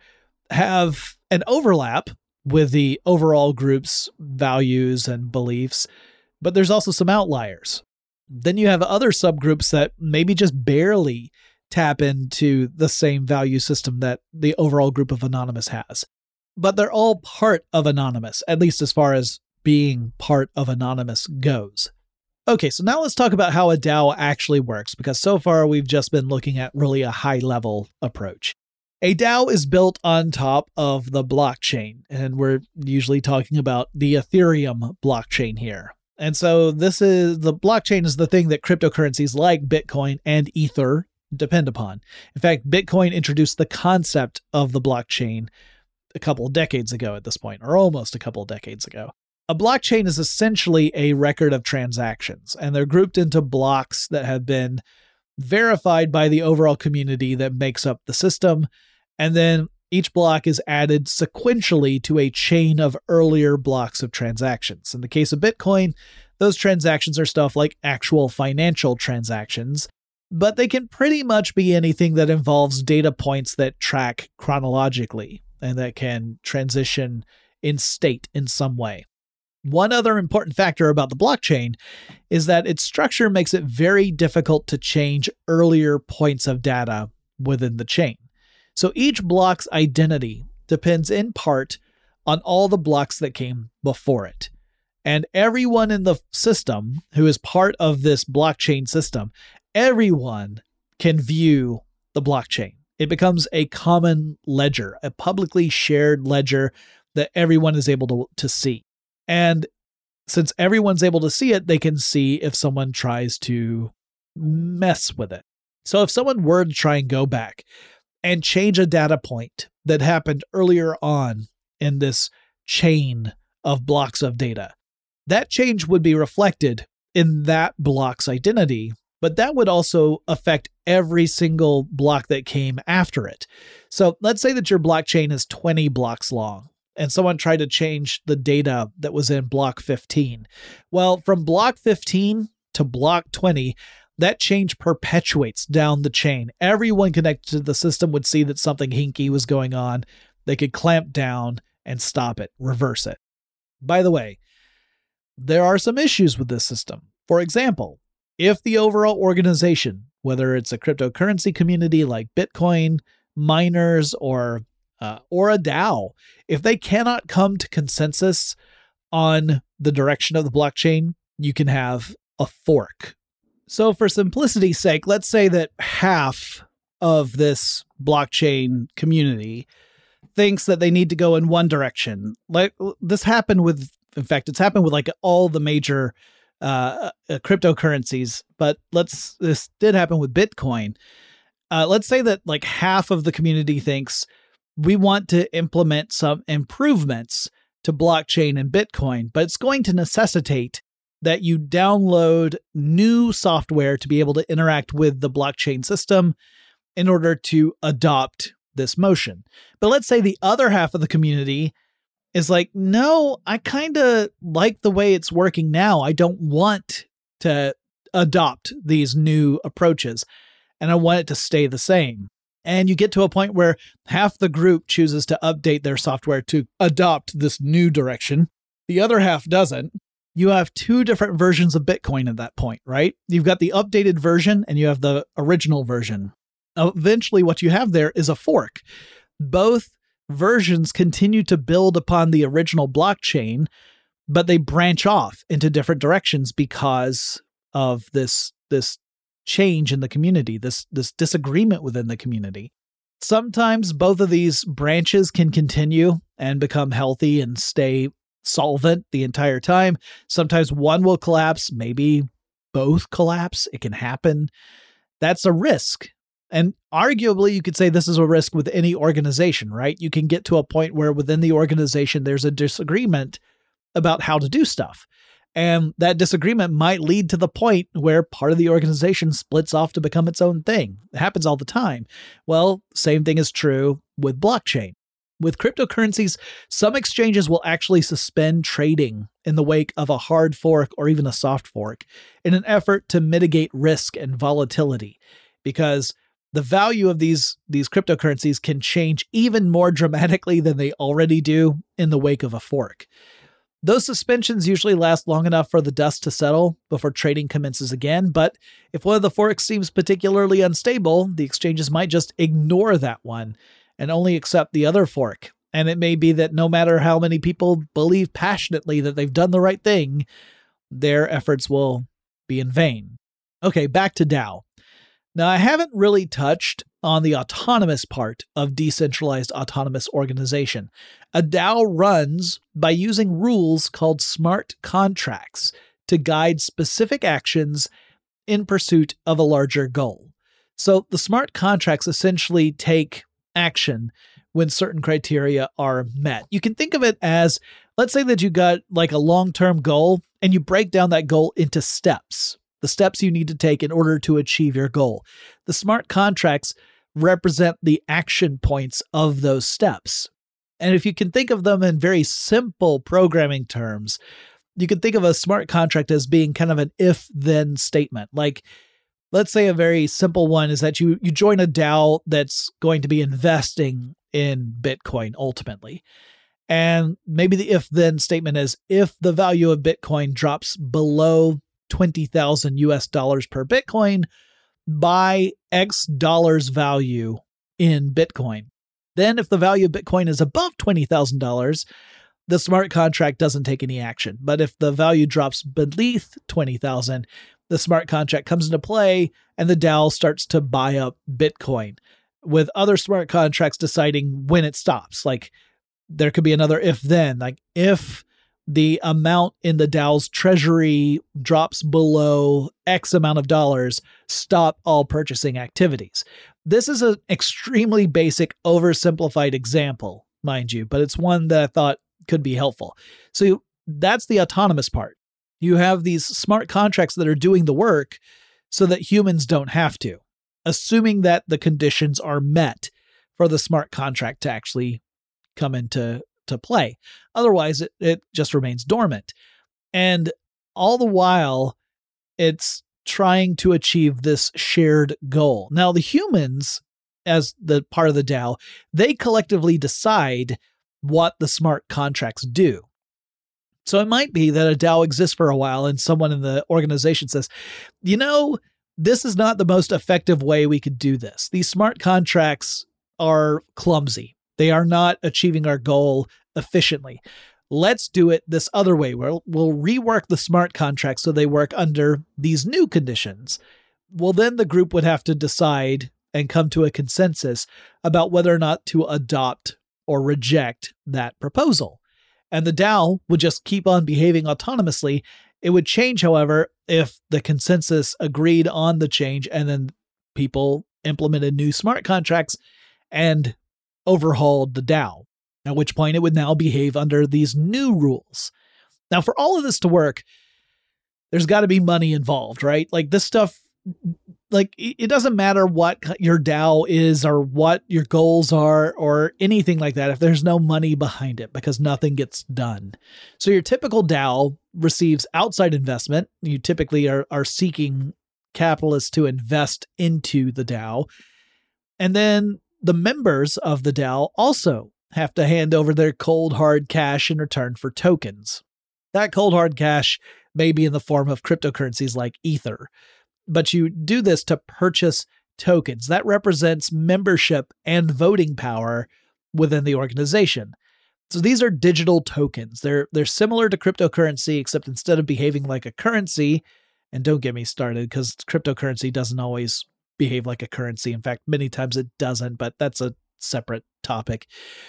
have an overlap with the overall group's values and beliefs, but there's also some outliers. Then you have other subgroups that maybe just barely tap into the same value system that the overall group of Anonymous has. But they're all part of Anonymous, at least as far as being part of Anonymous goes. Okay, so now let's talk about how a DAO actually works, because so far we've just been looking at really a high-level approach. A DAO is built on top of the blockchain, and we're usually talking about the Ethereum blockchain here. And so the blockchain is the thing that cryptocurrencies like Bitcoin and Ether depend upon. In fact, Bitcoin introduced the concept of the blockchain a couple of decades ago at this point, or almost a couple of decades ago. A blockchain is essentially a record of transactions, and they're grouped into blocks that have been verified by the overall community that makes up the system, and then each block is added sequentially to a chain of earlier blocks of transactions. In the case of Bitcoin, those transactions are stuff like actual financial transactions, but they can pretty much be anything that involves data points that track chronologically and that can transition in state in some way. One other important factor about the blockchain is that its structure makes it very difficult to change earlier points of data within the chain. So each block's identity depends in part on all the blocks that came before it. And everyone in the system who is part of this blockchain system, everyone can view the blockchain. It becomes a common ledger, a publicly shared ledger that everyone is able to see. And since everyone's able to see it, they can see if someone tries to mess with it. So if someone were to try and go back and change a data point that happened earlier on in this chain of blocks of data, that change would be reflected in that block's identity, but that would also affect every single block that came after it. So let's say that your blockchain is 20 blocks long, and someone tried to change the data that was in block 15. Well, from block 15 to block 20, that change perpetuates down the chain. Everyone connected to the system would see that something hinky was going on. They could clamp down and stop it, reverse it. By the way, there are some issues with this system. For example, if the overall organization, whether it's a cryptocurrency community like Bitcoin, miners, or a DAO, if they cannot come to consensus on the direction of the blockchain, you can have a fork. So for simplicity's sake, let's say that half of this blockchain community thinks that they need to go in one direction. Like this happened with, in fact, it's happened with like all the major cryptocurrencies, but this did happen with Bitcoin. Let's say that like half of the community thinks we want to implement some improvements to blockchain and Bitcoin, but it's going to necessitate that you download new software to be able to interact with the blockchain system in order to adopt this motion. But let's say the other half of the community is like, no, I kind of like the way it's working now. I don't want to adopt these new approaches, and I want it to stay the same. And you get to a point where half the group chooses to update their software to adopt this new direction. The other half doesn't. You have two different versions of Bitcoin at that point, right? You've got the updated version and you have the original version. Eventually, what you have there is a fork. Both versions continue to build upon the original blockchain, but they branch off into different directions because of this change in the community, this disagreement within the community. Sometimes both of these branches can continue and become healthy and stay solvent the entire time. Sometimes one will collapse, maybe both collapse. It can happen. That's a risk. And arguably, you could say this is a risk with any organization, right? You can get to a point where within the organization, there's a disagreement about how to do stuff. And that disagreement might lead to the point where part of the organization splits off to become its own thing. It happens all the time. Well, same thing is true with blockchain. With cryptocurrencies, some exchanges will actually suspend trading in the wake of a hard fork or even a soft fork in an effort to mitigate risk and volatility, because the value of these cryptocurrencies can change even more dramatically than they already do in the wake of a fork. Those suspensions usually last long enough for the dust to settle before trading commences again, but if one of the forks seems particularly unstable, the exchanges might just ignore that one and only accept the other fork. And it may be that no matter how many people believe passionately that they've done the right thing, their efforts will be in vain. Okay, back to DAO. Now, I haven't really touched on the autonomous part of decentralized autonomous organization. A DAO runs by using rules called smart contracts to guide specific actions in pursuit of a larger goal. So the smart contracts essentially take action when certain criteria are met. You can think of it as let's say that you got like a long-term goal and you break down that goal into steps, the steps you need to take in order to achieve your goal. The smart contracts represent the action points of those steps. And if you can think of them in very simple programming terms, you can think of a smart contract as being kind of an if-then statement. Like, let's say a very simple one is that you join a DAO that's going to be investing in Bitcoin ultimately. And maybe the if-then statement is, if the value of Bitcoin drops below 20,000 US dollars per Bitcoin, buy X dollars value in Bitcoin. Then if the value of Bitcoin is above $20,000, the smart contract doesn't take any action. But if the value drops beneath 20,000, the smart contract comes into play and the DAO starts to buy up Bitcoin, with other smart contracts deciding when it stops. Like, there could be another if then, like if the amount in the DAO's treasury drops below X amount of dollars, stop all purchasing activities. This is an extremely basic, oversimplified example, mind you, but it's one that I thought could be helpful. So that's the autonomous part. You have these smart contracts that are doing the work so that humans don't have to, assuming that the conditions are met for the smart contract to actually come into play. Otherwise, it just remains dormant. And all the while, it's trying to achieve this shared goal. Now, the humans, as the part of the DAO, they collectively decide what the smart contracts do. So it might be that a DAO exists for a while and someone in the organization says, you know, this is not the most effective way we could do this. These smart contracts are clumsy. They are not achieving our goal efficiently. Let's do it this other way. We'll rework the smart contracts so they work under these new conditions. Well, then the group would have to decide and come to a consensus about whether or not to adopt or reject that proposal. And the DAO would just keep on behaving autonomously. It would change, however, if the consensus agreed on the change and then people implemented new smart contracts and overhauled the DAO, at which point it would now behave under these new rules. Now, for all of this to work, there's got to be money involved, right? Like this stuff, like it doesn't matter what your DAO is or what your goals are or anything like that if there's no money behind it, because nothing gets done. So your typical DAO receives outside investment. You typically are seeking capitalists to invest into the DAO. And then the members of the DAO also have to hand over their cold hard cash in return for tokens. That cold hard cash may be in the form of cryptocurrencies like Ether, but you do this to purchase tokens. That represents membership and voting power within the organization. So these are digital tokens. They're similar to cryptocurrency, except instead of behaving like a currency, and don't get me started because cryptocurrency doesn't always behave like a currency. In fact, many times it doesn't, but that's a separate topic.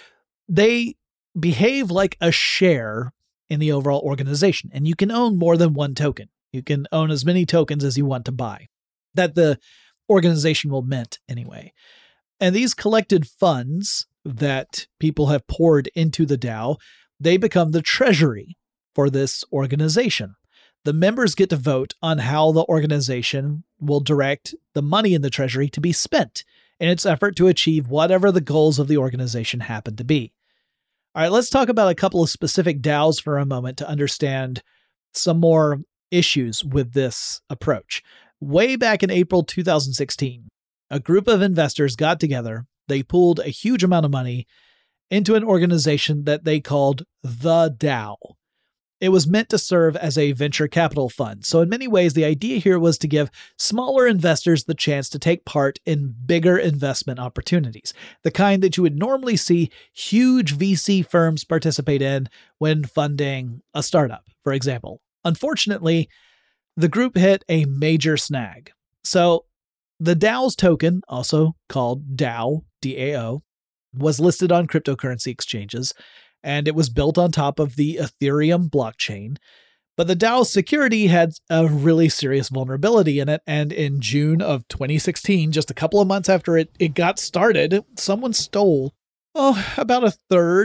They behave like a share in the overall organization, and you can own more than one token. You can own as many tokens as you want to buy, that the organization will mint anyway. And these collected funds that people have poured into the DAO, they become the treasury for this organization. The members get to vote on how the organization will direct the money in the treasury to be spent in its effort to achieve whatever the goals of the organization happen to be. All right, let's talk about a couple of specific DAOs for a moment to understand some more issues with this approach. Way back in April 2016, a group of investors got together. They pooled a huge amount of money into an organization that they called the DAO. It was meant to serve as a venture capital fund. So in many ways, the idea here was to give smaller investors the chance to take part in bigger investment opportunities, the kind that you would normally see huge VC firms participate in when funding a startup, for example. Unfortunately, the group hit a major snag. So the DAO's token, also called DAO, DAO, was listed on cryptocurrency exchanges, and it was built on top of the Ethereum blockchain. But the DAO's security had a really serious vulnerability in it, and in June of 2016, just a couple of months after it got started, someone stole about a third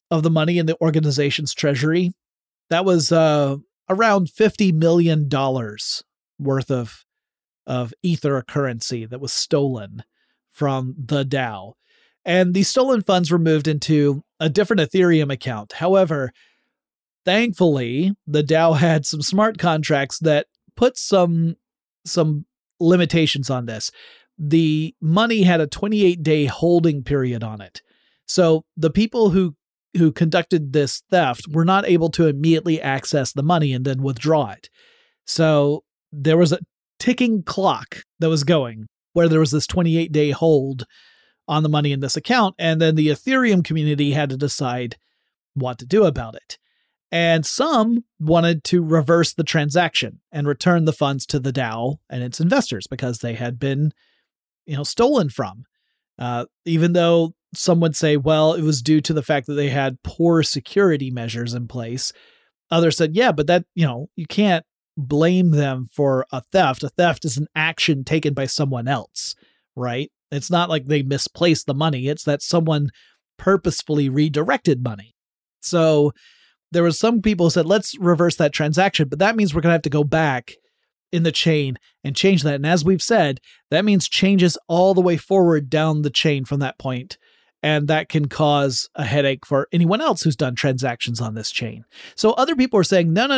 of the money in the organization's treasury. That was around $50 million worth of Ether currency that was stolen from the DAO. And these stolen funds were moved into a different Ethereum account. However, thankfully, the DAO had some smart contracts that put some limitations on this. The money had a 28-day holding period on it. So the people who conducted this theft were not able to immediately access the money and then withdraw it. So there was a ticking clock that was going where there was this 28-day hold on the money in this account, and then the Ethereum community had to decide what to do about it. And some wanted to reverse the transaction and return the funds to the DAO and its investors because they had been, stolen from. Even though some would say, well, it was due to the fact that they had poor security measures in place. Others said, yeah, but that, you can't blame them for a theft. A theft is an action taken by someone else, right? It's not like they misplaced the money. It's that someone purposefully redirected money. So there was some people who said, let's reverse that transaction, but that means we're going to have to go back in the chain and change that. And as we've said, that means changes all the way forward down the chain from that point. And that can cause a headache for anyone else who's done transactions on this chain. So other people are saying, no.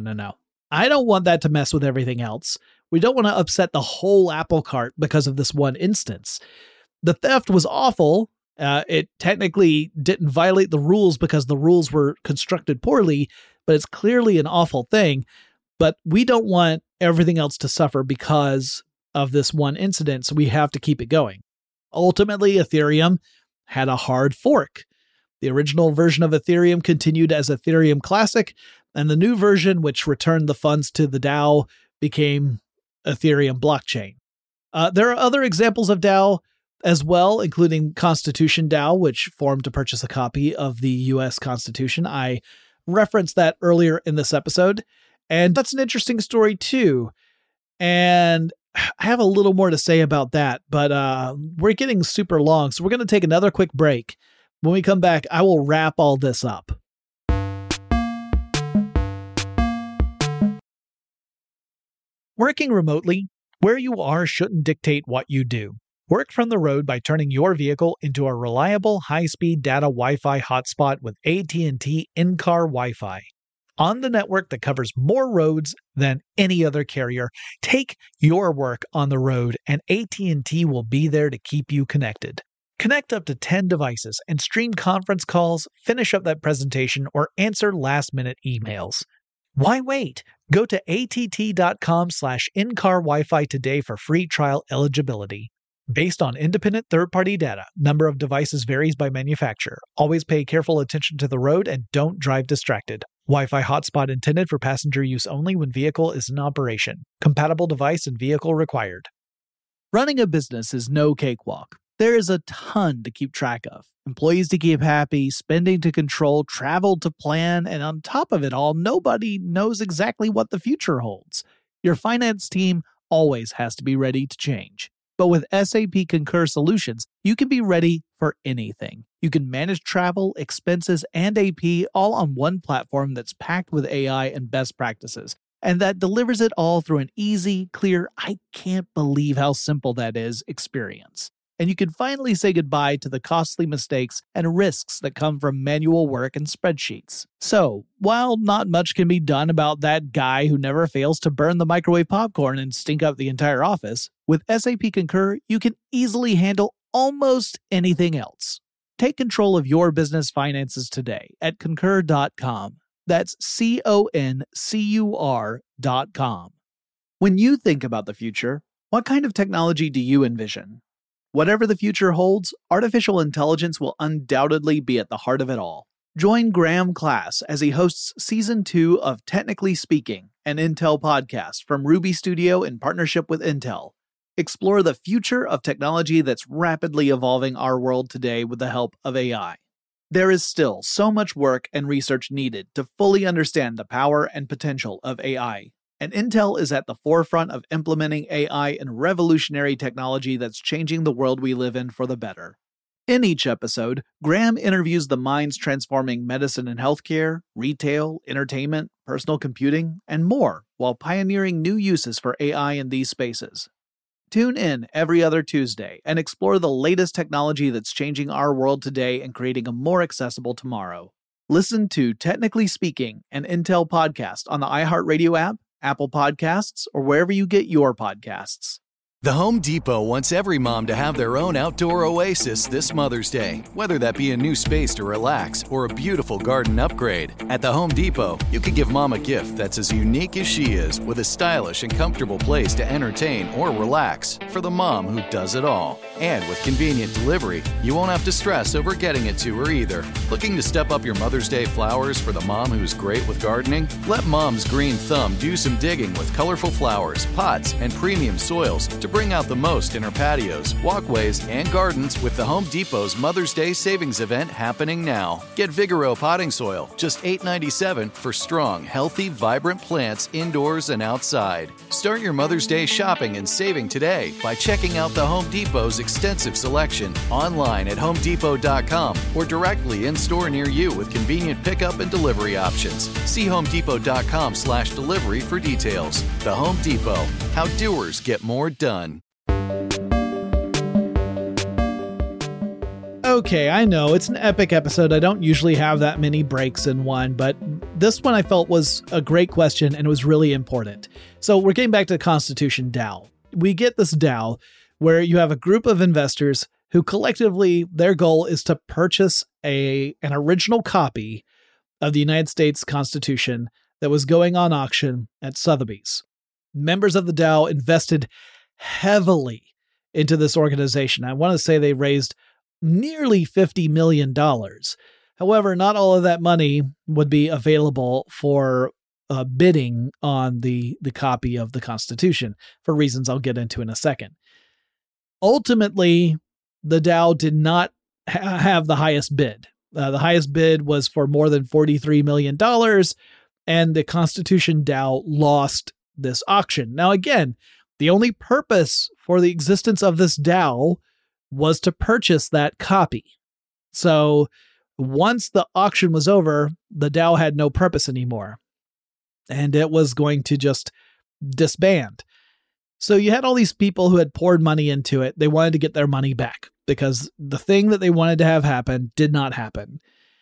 I don't want that to mess with everything else. We don't want to upset the whole apple cart because of this one instance. The theft was awful. It technically didn't violate the rules because the rules were constructed poorly, but it's clearly an awful thing. But we don't want everything else to suffer because of this one incident, so we have to keep it going. Ultimately, Ethereum had a hard fork. The original version of Ethereum continued as Ethereum Classic, and the new version, which returned the funds to the DAO, became Ethereum Blockchain. There are other examples of DAO as well, including Constitution DAO, which formed to purchase a copy of the U.S. Constitution. I referenced that earlier in this episode, and that's an interesting story too. And I have a little more to say about that, but we're getting super long, so we're going to take another quick break. When we come back, I will wrap all this up. Working remotely, where you are shouldn't dictate what you do. Work from the road by turning your vehicle into a reliable high-speed data Wi-Fi hotspot with AT&T in-car Wi-Fi. On the network that covers more roads than any other carrier, take your work on the road and AT&T will be there to keep you connected. Connect up to 10 devices and stream conference calls, finish up that presentation, or answer last-minute emails. Why wait? Go to att.com/in-car Wi-Fi today for free trial eligibility. Based on independent third-party data, number of devices varies by manufacturer. Always pay careful attention to the road and don't drive distracted. Wi-Fi hotspot intended for passenger use only when vehicle is in operation. Compatible device and vehicle required. Running a business is no cakewalk. There is a ton to keep track of. Employees to keep happy, spending to control, travel to plan, and on top of it all, nobody knows exactly what the future holds. Your finance team always has to be ready to change. But with SAP Concur Solutions, you can be ready for anything. You can manage travel, expenses, and AP all on one platform that's packed with AI and best practices, and that delivers it all through an easy, clear, I can't believe how simple that is experience. And you can finally say goodbye to the costly mistakes and risks that come from manual work and spreadsheets. So, while not much can be done about that guy who never fails to burn the microwave popcorn and stink up the entire office, with SAP Concur, you can easily handle almost anything else. Take control of your business finances today at concur.com. That's CONCUR.com. When you think about the future, what kind of technology do you envision? Whatever the future holds, artificial intelligence will undoubtedly be at the heart of it all. Join Graham Class as he hosts Season 2 of Technically Speaking, an Intel podcast from Ruby Studio in partnership with Intel. Explore the future of technology that's rapidly evolving our world today with the help of AI. There is still so much work and research needed to fully understand the power and potential of AI. And Intel is at the forefront of implementing AI and revolutionary technology that's changing the world we live in for the better. In each episode, Graham interviews the minds transforming medicine and healthcare, retail, entertainment, personal computing, and more while pioneering new uses for AI in these spaces. Tune in every other Tuesday and explore the latest technology that's changing our world today and creating a more accessible tomorrow. Listen to Technically Speaking, an Intel podcast on the iHeartRadio app, Apple Podcasts, or wherever you get your podcasts. The Home Depot wants every mom to have their own outdoor oasis this Mother's Day, whether that be a new space to relax or a beautiful garden upgrade. At the Home Depot, you could give mom a gift that's as unique as she is, with a stylish and comfortable place to entertain or relax for the mom who does it all. And with convenient delivery, you won't have to stress over getting it to her either. Looking to step up your Mother's Day flowers for the mom who's great with gardening? Let Mom's green thumb do some digging with colorful flowers, pots, and premium soils to bring out the most in her patios, walkways, and gardens with the Home Depot's Mother's Day savings event happening now. Get Vigoro potting soil, just $8.97 for strong, healthy, vibrant plants indoors and outside. Start your Mother's Day shopping and saving today by checking out the Home Depot's extensive selection online at homedepot.com or directly in-store near you with convenient pickup and delivery options. See homedepot.com/delivery for details. The Home Depot, how doers get more done. Okay, I know, it's an epic episode. I don't usually have that many breaks in one, but this one I felt was a great question and it was really important. So we're getting back to the Constitution DAO. We get this DAO where you have a group of investors who collectively, their goal is to purchase an original copy of the United States Constitution that was going on auction at Sotheby's. Members of the DAO invested heavily into this organization. I want to say they raised nearly $50 million. However, not all of that money would be available for bidding on the copy of the Constitution for reasons I'll get into in a second. Ultimately, the DAO did not have the highest bid. The highest bid was for more than $43 million, and the Constitution DAO lost this auction. Now, again, the only purpose for the existence of this DAO was to purchase that copy. So once the auction was over, the DAO had no purpose anymore, and it was going to just disband. So you had all these people who had poured money into it. They wanted to get their money back because the thing that they wanted to have happen did not happen.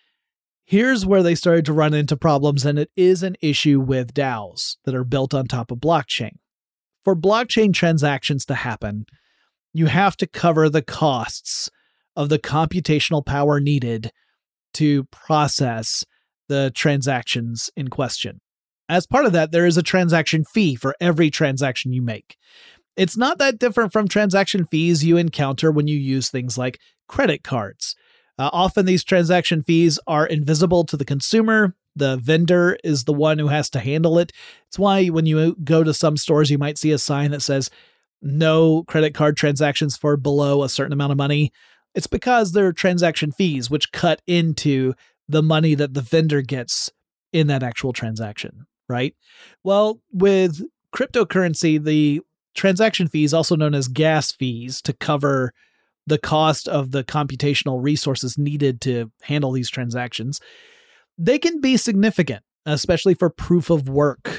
Here's where they started to run into problems, and it is an issue with DAOs that are built on top of blockchain. For blockchain transactions to happen, you have to cover the costs of the computational power needed to process the transactions in question. As part of that, there is a transaction fee for every transaction you make. It's not that different from transaction fees you encounter when you use things like credit cards. Often these transaction fees are invisible to the consumer. The vendor is the one who has to handle it. It's why when you go to some stores, you might see a sign that says, no credit card transactions for below a certain amount of money. It's because there are transaction fees which cut into the money that the vendor gets in that actual transaction, right? Well, with cryptocurrency, the transaction fees, also known as gas fees, to cover the cost of the computational resources needed to handle these transactions, they can be significant, especially for proof of work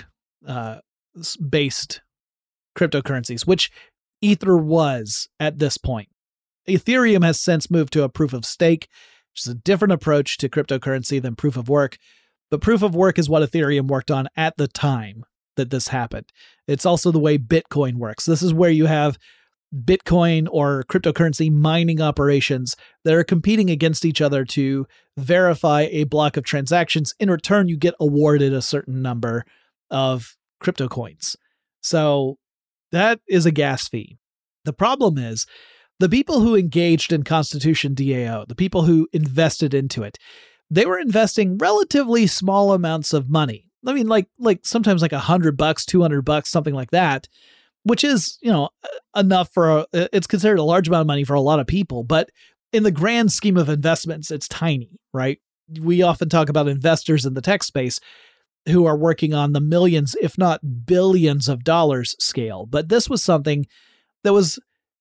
based cryptocurrencies, which Ether was at this point. Ethereum has since moved to a proof of stake, which is a different approach to cryptocurrency than proof of work. But proof of work is what Ethereum worked on at the time that this happened. It's also the way Bitcoin works. This is where you have Bitcoin or cryptocurrency mining operations that are competing against each other to verify a block of transactions. In return, you get awarded a certain number of crypto coins. So that is a gas fee. The problem is the people who engaged in Constitution DAO, the people who invested into it, they were investing relatively small amounts of money. I mean, like sometimes like $100, $200, something like that, which is, enough for, it's considered a large amount of money for a lot of people. But in the grand scheme of investments, it's tiny, right? We often talk about investors in the tech space who are working on the millions, if not billions of dollars scale. But this was something that was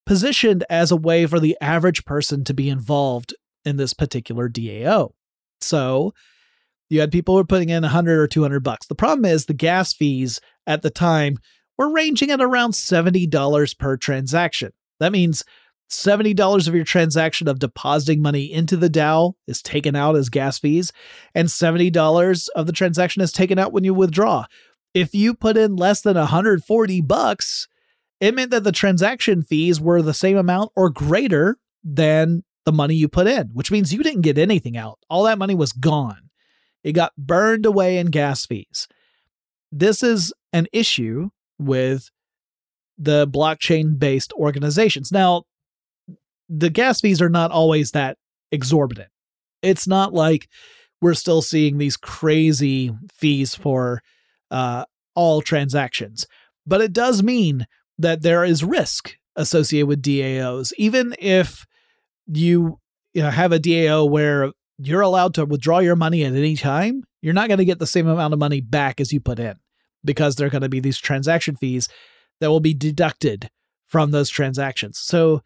positioned as a way for the average person to be involved in this particular DAO. So you had people who were putting in $100 or $200. The problem is the gas fees at the time were ranging at around $70 per transaction. That means $70 of your transaction of depositing money into the DAO is taken out as gas fees, and $70 of the transaction is taken out when you withdraw. If you put in less than $140, it meant that the transaction fees were the same amount or greater than the money you put in, which means you didn't get anything out. All that money was gone. It got burned away in gas fees. This is an issue with the blockchain-based organizations. Now, the gas fees are not always that exorbitant. It's not like we're still seeing these crazy fees for all transactions. But it does mean that there is risk associated with DAOs. Even if you have a DAO where you're allowed to withdraw your money at any time, you're not going to get the same amount of money back as you put in, because there are going to be these transaction fees that will be deducted from those transactions. So,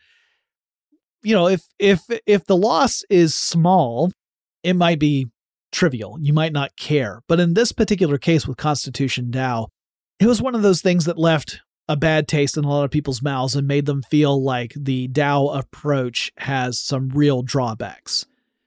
if the loss is small, it might be trivial. You might not care. But in this particular case with Constitution DAO, it was one of those things that left a bad taste in a lot of people's mouths and made them feel like the DAO approach has some real drawbacks.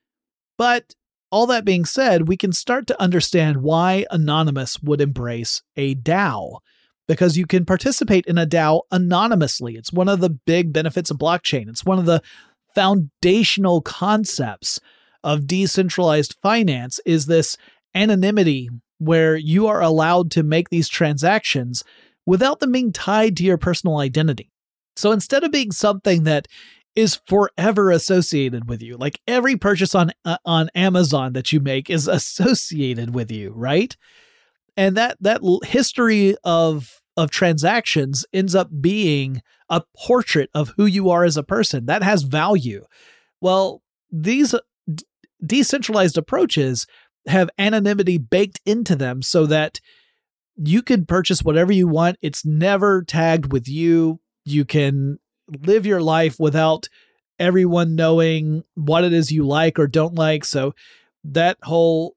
But all that being said, we can start to understand why Anonymous would embrace a DAO, because you can participate in a DAO anonymously. It's one of the big benefits of blockchain. It's one of the foundational concepts of decentralized finance, is this anonymity where you are allowed to make these transactions without them being tied to your personal identity. So instead of being something that is forever associated with you, like every purchase on Amazon that you make is associated with you, right? And that history of transactions ends up being a portrait of who you are as a person. That has value. Well, these decentralized approaches have anonymity baked into them so that you can purchase whatever you want. It's never tagged with you. You can live your life without everyone knowing what it is you like or don't like. So that whole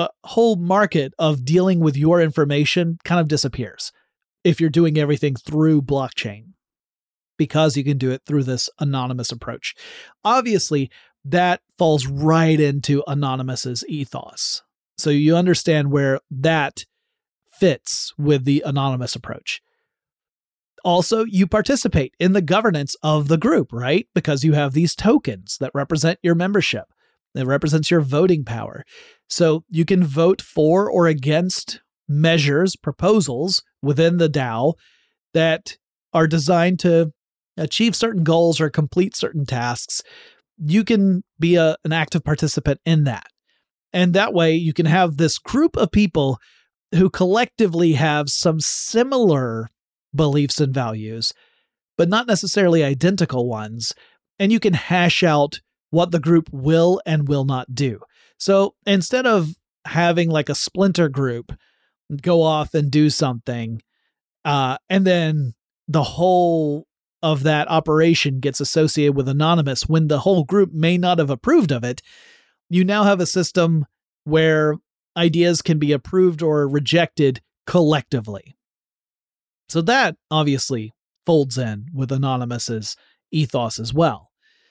market of dealing with your information kind of disappears if you're doing everything through blockchain, because you can do it through this anonymous approach. Obviously, that falls right into Anonymous's ethos. So you understand where that fits with the Anonymous approach. Also, you participate in the governance of the group, right? Because you have these tokens that represent your membership. That represents your voting power. So you can vote for or against measures, proposals within the DAO that are designed to achieve certain goals or complete certain tasks. You can be an active participant in that. And that way you can have this group of people who collectively have some similar beliefs and values, but not necessarily identical ones. And you can hash out what the group will and will not do. So instead of having like a splinter group go off and do something, and then the whole of that operation gets associated with Anonymous when the whole group may not have approved of it, you now have a system where ideas can be approved or rejected collectively. So that obviously folds in with Anonymous's ethos as well.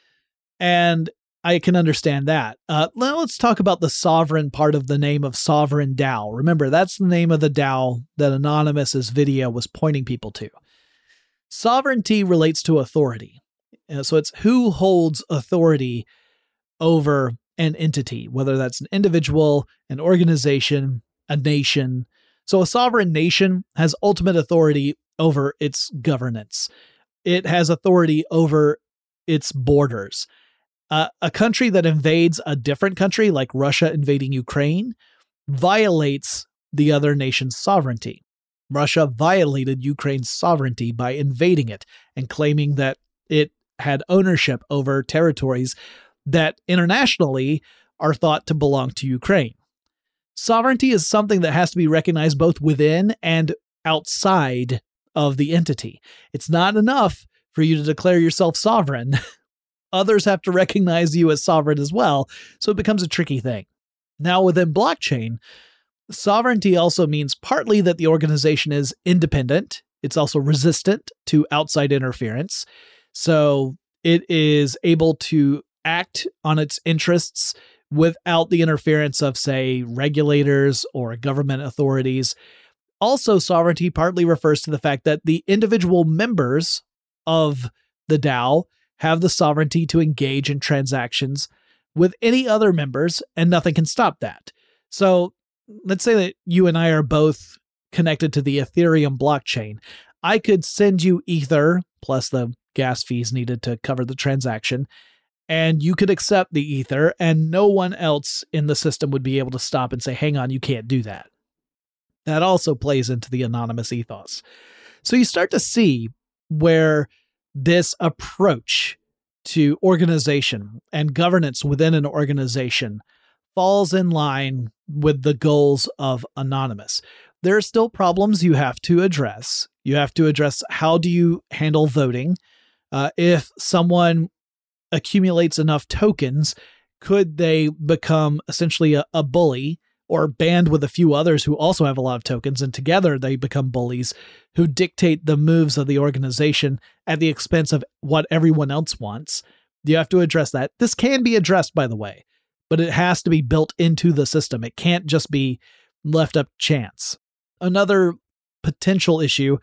And I can understand that. Now let's talk about the sovereign part of the name of Sovereign DAO. Remember, that's the name of the DAO that Anonymous's video was pointing people to. Sovereignty relates to authority. So it's who holds authority over an entity, whether that's an individual, an organization, a nation. So a sovereign nation has ultimate authority over its governance. It has authority over its borders. A country that invades a different country, like Russia invading Ukraine, violates the other nation's sovereignty. Russia violated Ukraine's sovereignty by invading it and claiming that it had ownership over territories that internationally are thought to belong to Ukraine. Sovereignty is something that has to be recognized both within and outside of the entity. It's not enough for you to declare yourself sovereign, others have to recognize you as sovereign as well. So it becomes a tricky thing. Now, within blockchain, sovereignty also means partly that the organization is independent. It's also resistant to outside interference. So it is able to act on its interests without the interference of, say, regulators or government authorities. Also, sovereignty partly refers to the fact that the individual members of the DAO have the sovereignty to engage in transactions with any other members, and nothing can stop that. So let's say that you and I are both connected to the Ethereum blockchain. I could send you Ether plus the gas fees needed to cover the transaction, and you could accept the Ether, and no one else in the system would be able to stop and say, hang on, you can't do that. That also plays into the anonymous ethos. So you start to see where this approach to organization and governance within an organization falls in line with the goals of anonymous. There are still problems you have to address. You have to address, how do you handle voting? If someone accumulates enough tokens, could they become essentially a bully, or band with a few others who also have a lot of tokens, and together they become bullies who dictate the moves of the organization at the expense of what everyone else wants? You have to address that. This can be addressed, by the way, but it has to be built into the system. It can't just be left up to chance. Another potential issue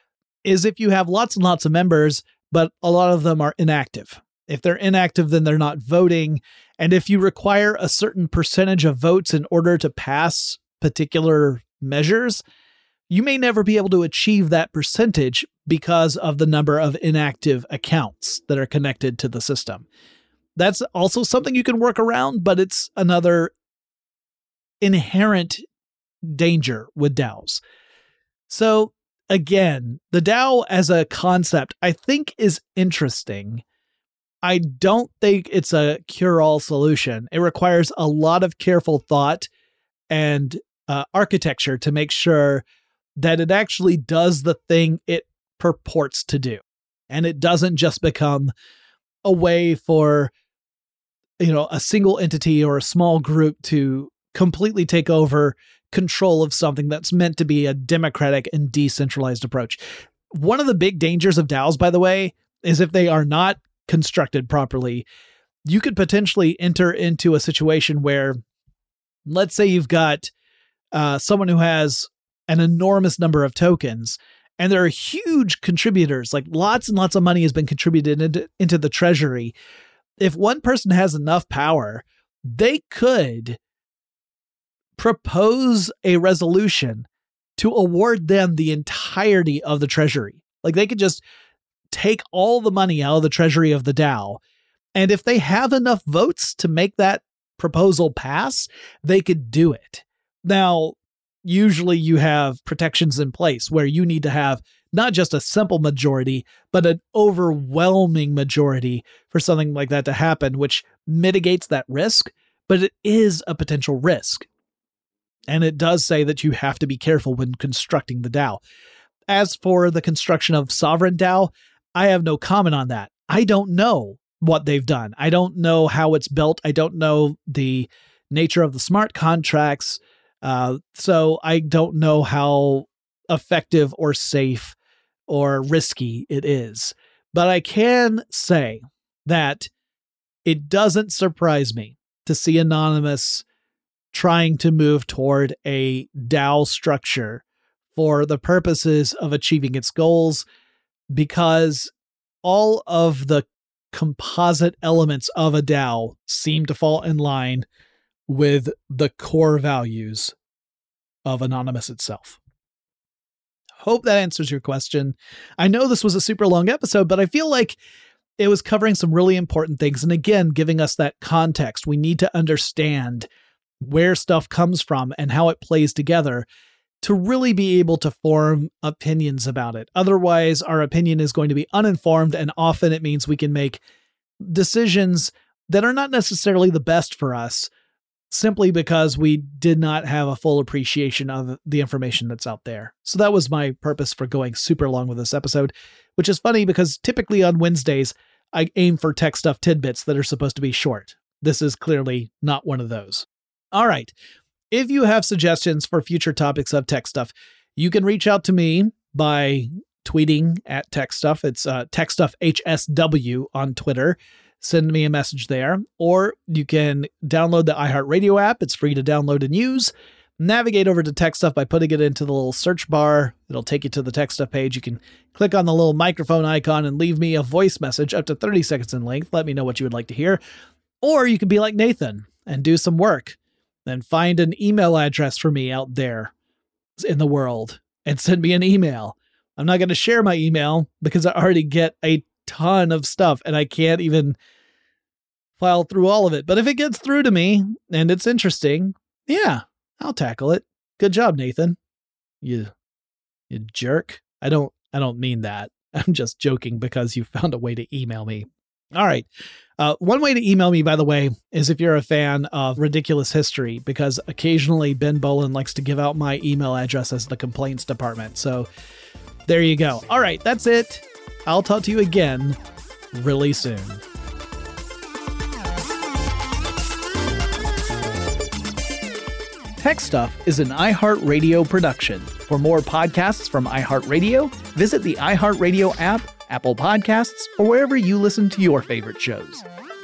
is if you have lots and lots of members, but a lot of them are inactive. If they're inactive, then they're not voting. And if you require a certain percentage of votes in order to pass particular measures, you may never be able to achieve that percentage because of the number of inactive accounts that are connected to the system. That's also something you can work around, but it's another inherent danger with DAOs. So again, the DAO as a concept, I think, is interesting. I don't think it's a cure-all solution. It requires a lot of careful thought and architecture to make sure that it actually does the thing it purports to do. And it doesn't just become a way for, a single entity or a small group to completely take over control of something that's meant to be a democratic and decentralized approach. One of the big dangers of DAOs, by the way, is if they are not constructed properly, you could potentially enter into a situation where, let's say you've got someone who has an enormous number of tokens, and there are huge contributors, like lots and lots of money has been contributed into the treasury. If one person has enough power, they could propose a resolution to award them the entirety of the treasury. Like, they could just take all the money out of the treasury of the DAO. And if they have enough votes to make that proposal pass, they could do it. Now, usually you have protections in place where you need to have not just a simple majority, but an overwhelming majority for something like that to happen, which mitigates that risk, but it is a potential risk. And it does say that you have to be careful when constructing the DAO. As for the construction of Sovereign DAO, I have no comment on that. I don't know what they've done. I don't know how it's built. I don't know the nature of the smart contracts. So I don't know how effective or safe or risky it is. But I can say that it doesn't surprise me to see Anonymous trying to move toward a DAO structure for the purposes of achieving its goals, because all of the composite elements of a DAO seem to fall in line with the core values of Anonymous itself. Hope that answers your question. I know this was a super long episode, but I feel like it was covering some really important things. And again, giving us that context. We need to understand where stuff comes from and how it plays together to really be able to form opinions about it. Otherwise, our opinion is going to be uninformed, and often it means we can make decisions that are not necessarily the best for us simply because we did not have a full appreciation of the information that's out there. So that was my purpose for going super long with this episode, which is funny because typically on Wednesdays, I aim for tech stuff tidbits that are supposed to be short. This is clearly not one of those. All right. If you have suggestions for future topics of tech stuff, you can reach out to me by tweeting at Tech Stuff. It's TechStuffHSW on Twitter. Send me a message there. Or you can download the iHeartRadio app. It's free to download and use. Navigate over to Tech Stuff by putting it into the little search bar. It'll take you to the Tech Stuff page. You can click on the little microphone icon and leave me a voice message up to 30 seconds in length. Let me know what you would like to hear. Or you can be like Nathan and do some work. Then find an email address for me out there in the world and send me an email. I'm not going to share my email because I already get a ton of stuff and I can't even file through all of it. But if it gets through to me and it's interesting, yeah, I'll tackle it. Good job, Nathan. You jerk. I don't mean that. I'm just joking because you found a way to email me. All right. One way to email me, by the way, is if you're a fan of Ridiculous History, because occasionally Ben Bolin likes to give out my email address as the complaints department. So there you go. All right. That's it. I'll talk to you again really soon. Tech Stuff is an iHeartRadio production. For more podcasts from iHeartRadio, visit the iHeartRadio app, Apple Podcasts, or wherever you listen to your favorite shows.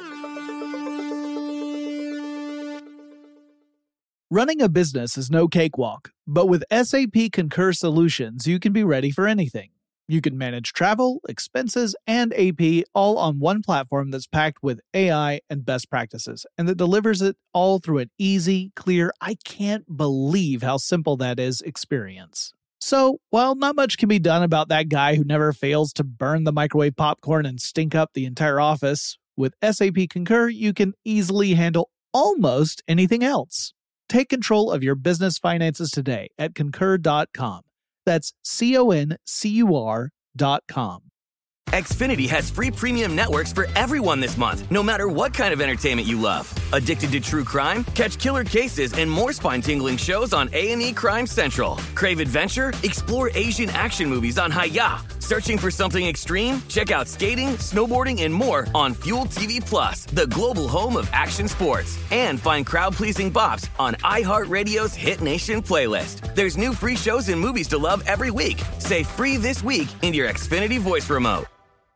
Running a business is no cakewalk, but with SAP Concur Solutions, you can be ready for anything. You can manage travel, expenses, and AP all on one platform that's packed with AI and best practices, and that delivers it all through an easy, clear, I can't believe how simple that is experience. So, while not much can be done about that guy who never fails to burn the microwave popcorn and stink up the entire office, with SAP Concur, you can easily handle almost anything else. Take control of your business finances today at Concur.com. That's CONCUR.com. Xfinity has free premium networks for everyone this month, no matter what kind of entertainment you love. Addicted to true crime? Catch killer cases and more spine-tingling shows on A&E Crime Central. Crave adventure? Explore Asian action movies on Hi-YAH. Searching for something extreme? Check out skating, snowboarding, and more on Fuel TV Plus, the global home of action sports. And find crowd-pleasing bops on iHeartRadio's Hit Nation playlist. There's new free shows and movies to love every week. Say free this week in your Xfinity voice remote.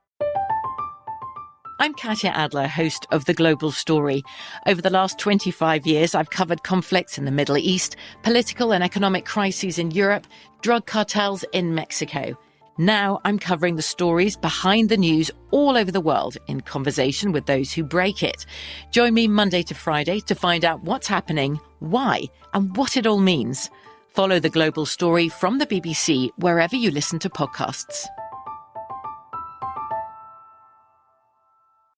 I'm Katya Adler, host of The Global Story. Over the last 25 years, I've covered conflicts in the Middle East, political and economic crises in Europe, drug cartels in Mexico. Now I'm covering the stories behind the news all over the world in conversation with those who break it. Join me Monday to Friday to find out what's happening, why, and what it all means. Follow The Global Story from the BBC wherever you listen to podcasts.